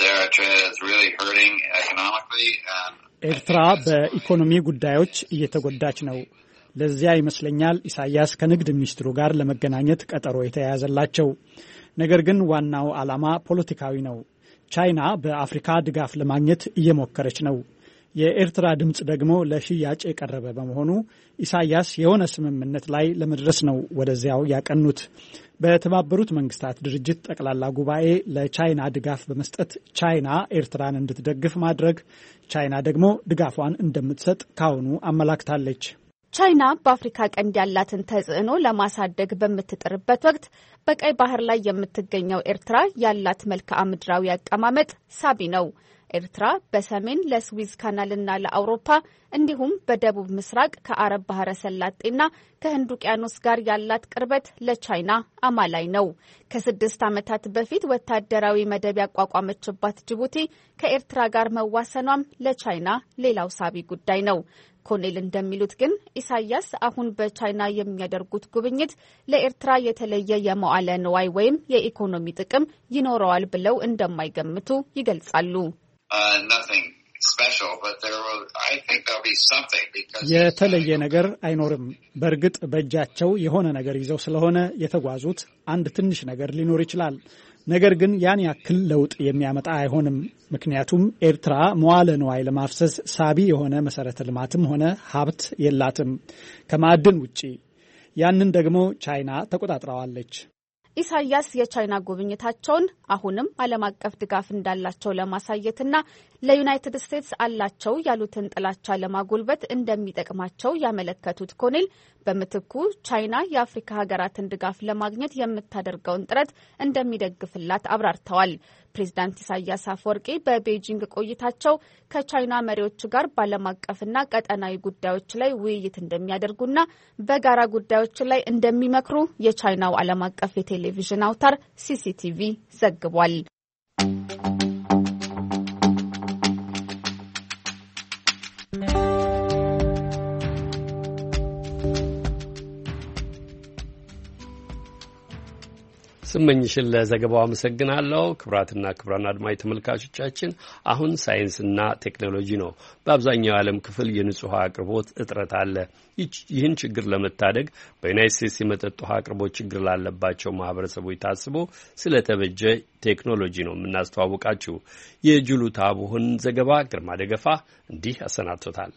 ኤርትራ በኢኮኖሚ ጉዳዮች እየተጎዳች ነው። ለዚያ ይመስለኛል ኢሳያስ ከንግድ ሚኒስትሩ ጋር ለመገናኘት ቀጠሮ የተያያዘላቸው። ነገር ግን ዋናው ዓላማ ፖለቲካዊ ነው። ቻይና በአፍሪካ ድጋፍ ለማግኘት እየሞከረች ነው። የኤርትራ ድምጽ ደግሞ ለሽያጭ የቀረበ በመሆኑ ኢሳያስ የሆነ ስምምነት ላይ ለመድረስ ነው ወደዚያው ያቀኑት። በተባበሩት መንግስታት ድርጅት ጠቅላላ ጉባኤ ለቻይና ድጋፍ በመስጠት ቻይና ኤርትራን እንድትደግፍ ማድረግ፣ ቻይና ደግሞ ድጋፏን እንደምትሰጥ ካሁኑ አመላክታለች።
ቻይና በአፍሪካ ቀንድ ያላትን ተጽዕኖ ለማሳደግ በምትጥርበት ወቅት በቀይ ባህር ላይ የምትገኘው ኤርትራ ያላት መልክዓ ምድራዊ አቀማመጥ ሳቢ ነው። ኤርትራ በሰሜን ለስዊዝ ካናልና ለአውሮፓ እንዲሁም በደቡብ ምስራቅ ከአረብ ባህረ ሰላጤና ከህንድ ውቅያኖስ ጋር ያላት ቅርበት ለቻይና አማላይ ነው። ከስድስት ዓመታት በፊት ወታደራዊ መደብ ያቋቋመችባት ጅቡቲ ከኤርትራ ጋር መዋሰኗም ለቻይና ሌላው ሳቢ ጉዳይ ነው። ኮኔል እንደሚሉት ግን ኢሳያስ አሁን በቻይና የሚያደርጉት ጉብኝት ለኤርትራ የተለየ የመዋለ ንዋይ ወይም የኢኮኖሚ ጥቅም ይኖረዋል ብለው እንደማይገምቱ ይገልጻሉ።
የተለየ ነገር አይኖርም። በእርግጥ በእጃቸው የሆነ ነገር ይዘው ስለሆነ የተጓዙት አንድ ትንሽ ነገር ሊኖር ይችላል። ነገር ግን ያን ያክል ለውጥ የሚያመጣ አይሆንም። ምክንያቱም ኤርትራ መዋለ ንዋይ ለማፍሰስ ሳቢ የሆነ መሰረተ ልማትም ሆነ ሀብት የላትም ከማዕድን ውጪ። ያንን ደግሞ ቻይና ተቆጣጥራዋለች።
ኢሳያስ የቻይና ጉብኝታቸውን አሁንም ዓለም አቀፍ ድጋፍ እንዳላቸው ለማሳየትና ለዩናይትድ ስቴትስ አላቸው ያሉትን ጥላቻ ለማጎልበት እንደሚጠቅማቸው ያመለከቱት ኮኔል በምትኩ ቻይና የአፍሪካ ሀገራትን ድጋፍ ለማግኘት የምታደርገውን ጥረት እንደሚደግፍላት አብራርተዋል። ፕሬዚዳንት ኢሳያስ አፈወርቂ በቤጂንግ ቆይታቸው ከቻይና መሪዎች ጋር በዓለም አቀፍና ቀጠናዊ ጉዳዮች ላይ ውይይት እንደሚያደርጉና በጋራ ጉዳዮች ላይ እንደሚመክሩ የቻይናው ዓለም አቀፍ የቴሌቪዥን አውታር ሲሲቲቪ ዘግቧል።
ስመኝሽን ለዘገባው አመሰግናለሁ። ክብራትና ክብራን አድማጭ ተመልካቾቻችን አሁን ሳይንስና ቴክኖሎጂ ነው። በአብዛኛው የዓለም ክፍል የንጹህ አቅርቦት እጥረት አለ። ይህን ችግር ለመታደግ በዩናይትድ ስቴትስ የመጠጥ ውሃ አቅርቦት ችግር ላለባቸው ማህበረሰቦች ታስቦ ስለተበጀ ቴክኖሎጂ ነው የምናስተዋውቃችሁ። የጁሉ ታቡህን ዘገባ ግርማ ደገፋ እንዲህ አሰናድቶታል።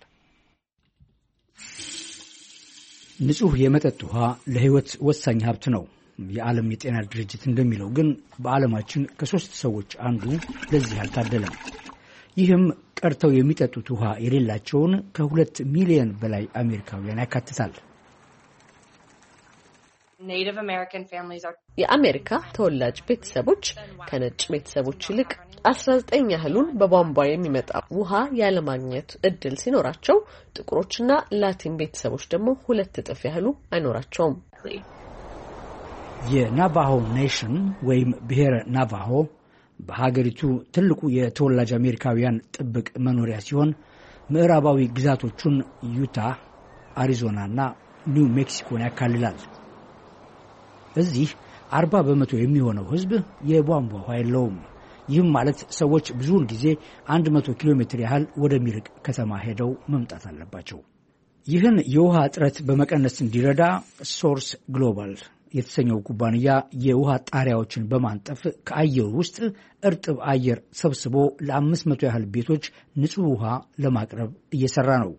ንጹህ የመጠጥ ውሃ ለህይወት ወሳኝ ሀብት ነው። የዓለም የጤና ድርጅት እንደሚለው ግን በዓለማችን ከሶስት ሰዎች አንዱ ለዚህ አልታደለም። ይህም ቀርተው የሚጠጡት ውሃ የሌላቸውን ከሁለት ሚሊዮን በላይ አሜሪካውያን ያካትታል።
የአሜሪካ ተወላጅ ቤተሰቦች ከነጭ ቤተሰቦች ይልቅ አስራ ዘጠኝ ያህሉን በቧንቧ የሚመጣ ውሃ ያለማግኘት እድል ሲኖራቸው፣ ጥቁሮችና ላቲን ቤተሰቦች ደግሞ ሁለት እጥፍ ያህሉ አይኖራቸውም።
የናቫሆ ኔሽን ወይም ብሔረ ናቫሆ በሀገሪቱ ትልቁ የተወላጅ አሜሪካውያን ጥብቅ መኖሪያ ሲሆን ምዕራባዊ ግዛቶቹን ዩታ፣ አሪዞናና ኒው ሜክሲኮን ያካልላል። እዚህ አርባ በመቶ የሚሆነው ህዝብ የቧንቧ ውሃ የለውም። ይህም ማለት ሰዎች ብዙውን ጊዜ አንድ መቶ ኪሎ ሜትር ያህል ወደሚርቅ ከተማ ሄደው መምጣት አለባቸው። ይህን የውሃ እጥረት በመቀነስ እንዲረዳ ሶርስ ግሎባል የተሰኘው ኩባንያ የውሃ ጣሪያዎችን በማንጠፍ ከአየሩ ውስጥ እርጥብ አየር ሰብስቦ ለአምስት መቶ ያህል ቤቶች ንጹህ ውሃ ለማቅረብ እየሰራ ነው።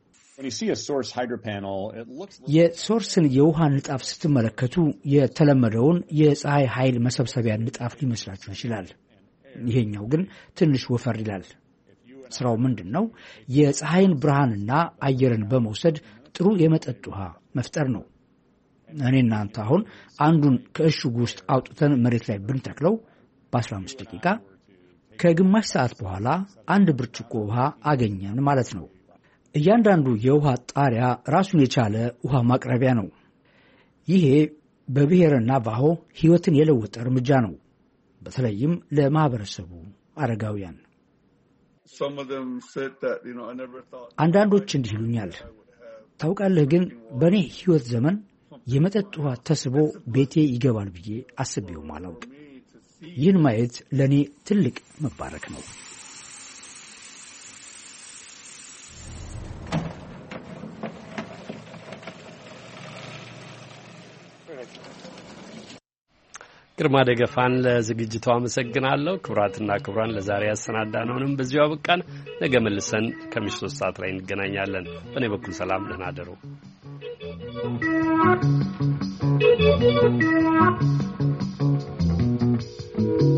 የሶርስን የውሃ ንጣፍ ስትመለከቱ የተለመደውን የፀሐይ ኃይል መሰብሰቢያ ንጣፍ ሊመስላችሁ ይችላል። ይሄኛው ግን ትንሽ ወፈር ይላል። ስራው ምንድን ነው? የፀሐይን ብርሃንና አየርን በመውሰድ ጥሩ የመጠጥ ውሃ መፍጠር ነው። እኔ እናንተ አሁን አንዱን ከእሽጉ ውስጥ አውጥተን መሬት ላይ ብንተክለው በአስራ አምስት ደቂቃ ከግማሽ ሰዓት በኋላ አንድ ብርጭቆ ውሃ አገኘን ማለት ነው። እያንዳንዱ የውሃ ጣሪያ ራሱን የቻለ ውሃ ማቅረቢያ ነው። ይሄ በብሔረ ናቫሆ ሕይወትን የለወጠ እርምጃ ነው፣ በተለይም ለማህበረሰቡ አረጋውያን። አንዳንዶች እንዲህ ይሉኛል፣ ታውቃለህ ግን በእኔ ሕይወት ዘመን የመጠጥ ውሃ ተስቦ ቤቴ ይገባል ብዬ አስቤውም አላውቅ። ይህን ማየት ለእኔ ትልቅ መባረክ ነው።
ግርማ ደገፋን ለዝግጅቱ አመሰግናለሁ። ክቡራትና ክቡራን ለዛሬ ያሰናዳነውንም በዚሁ አበቃን። ነገ መልሰን ከምሽቱ ሶስት ሰዓት ላይ እንገናኛለን። በእኔ በኩል ሰላም፣ ደህና እደሩ።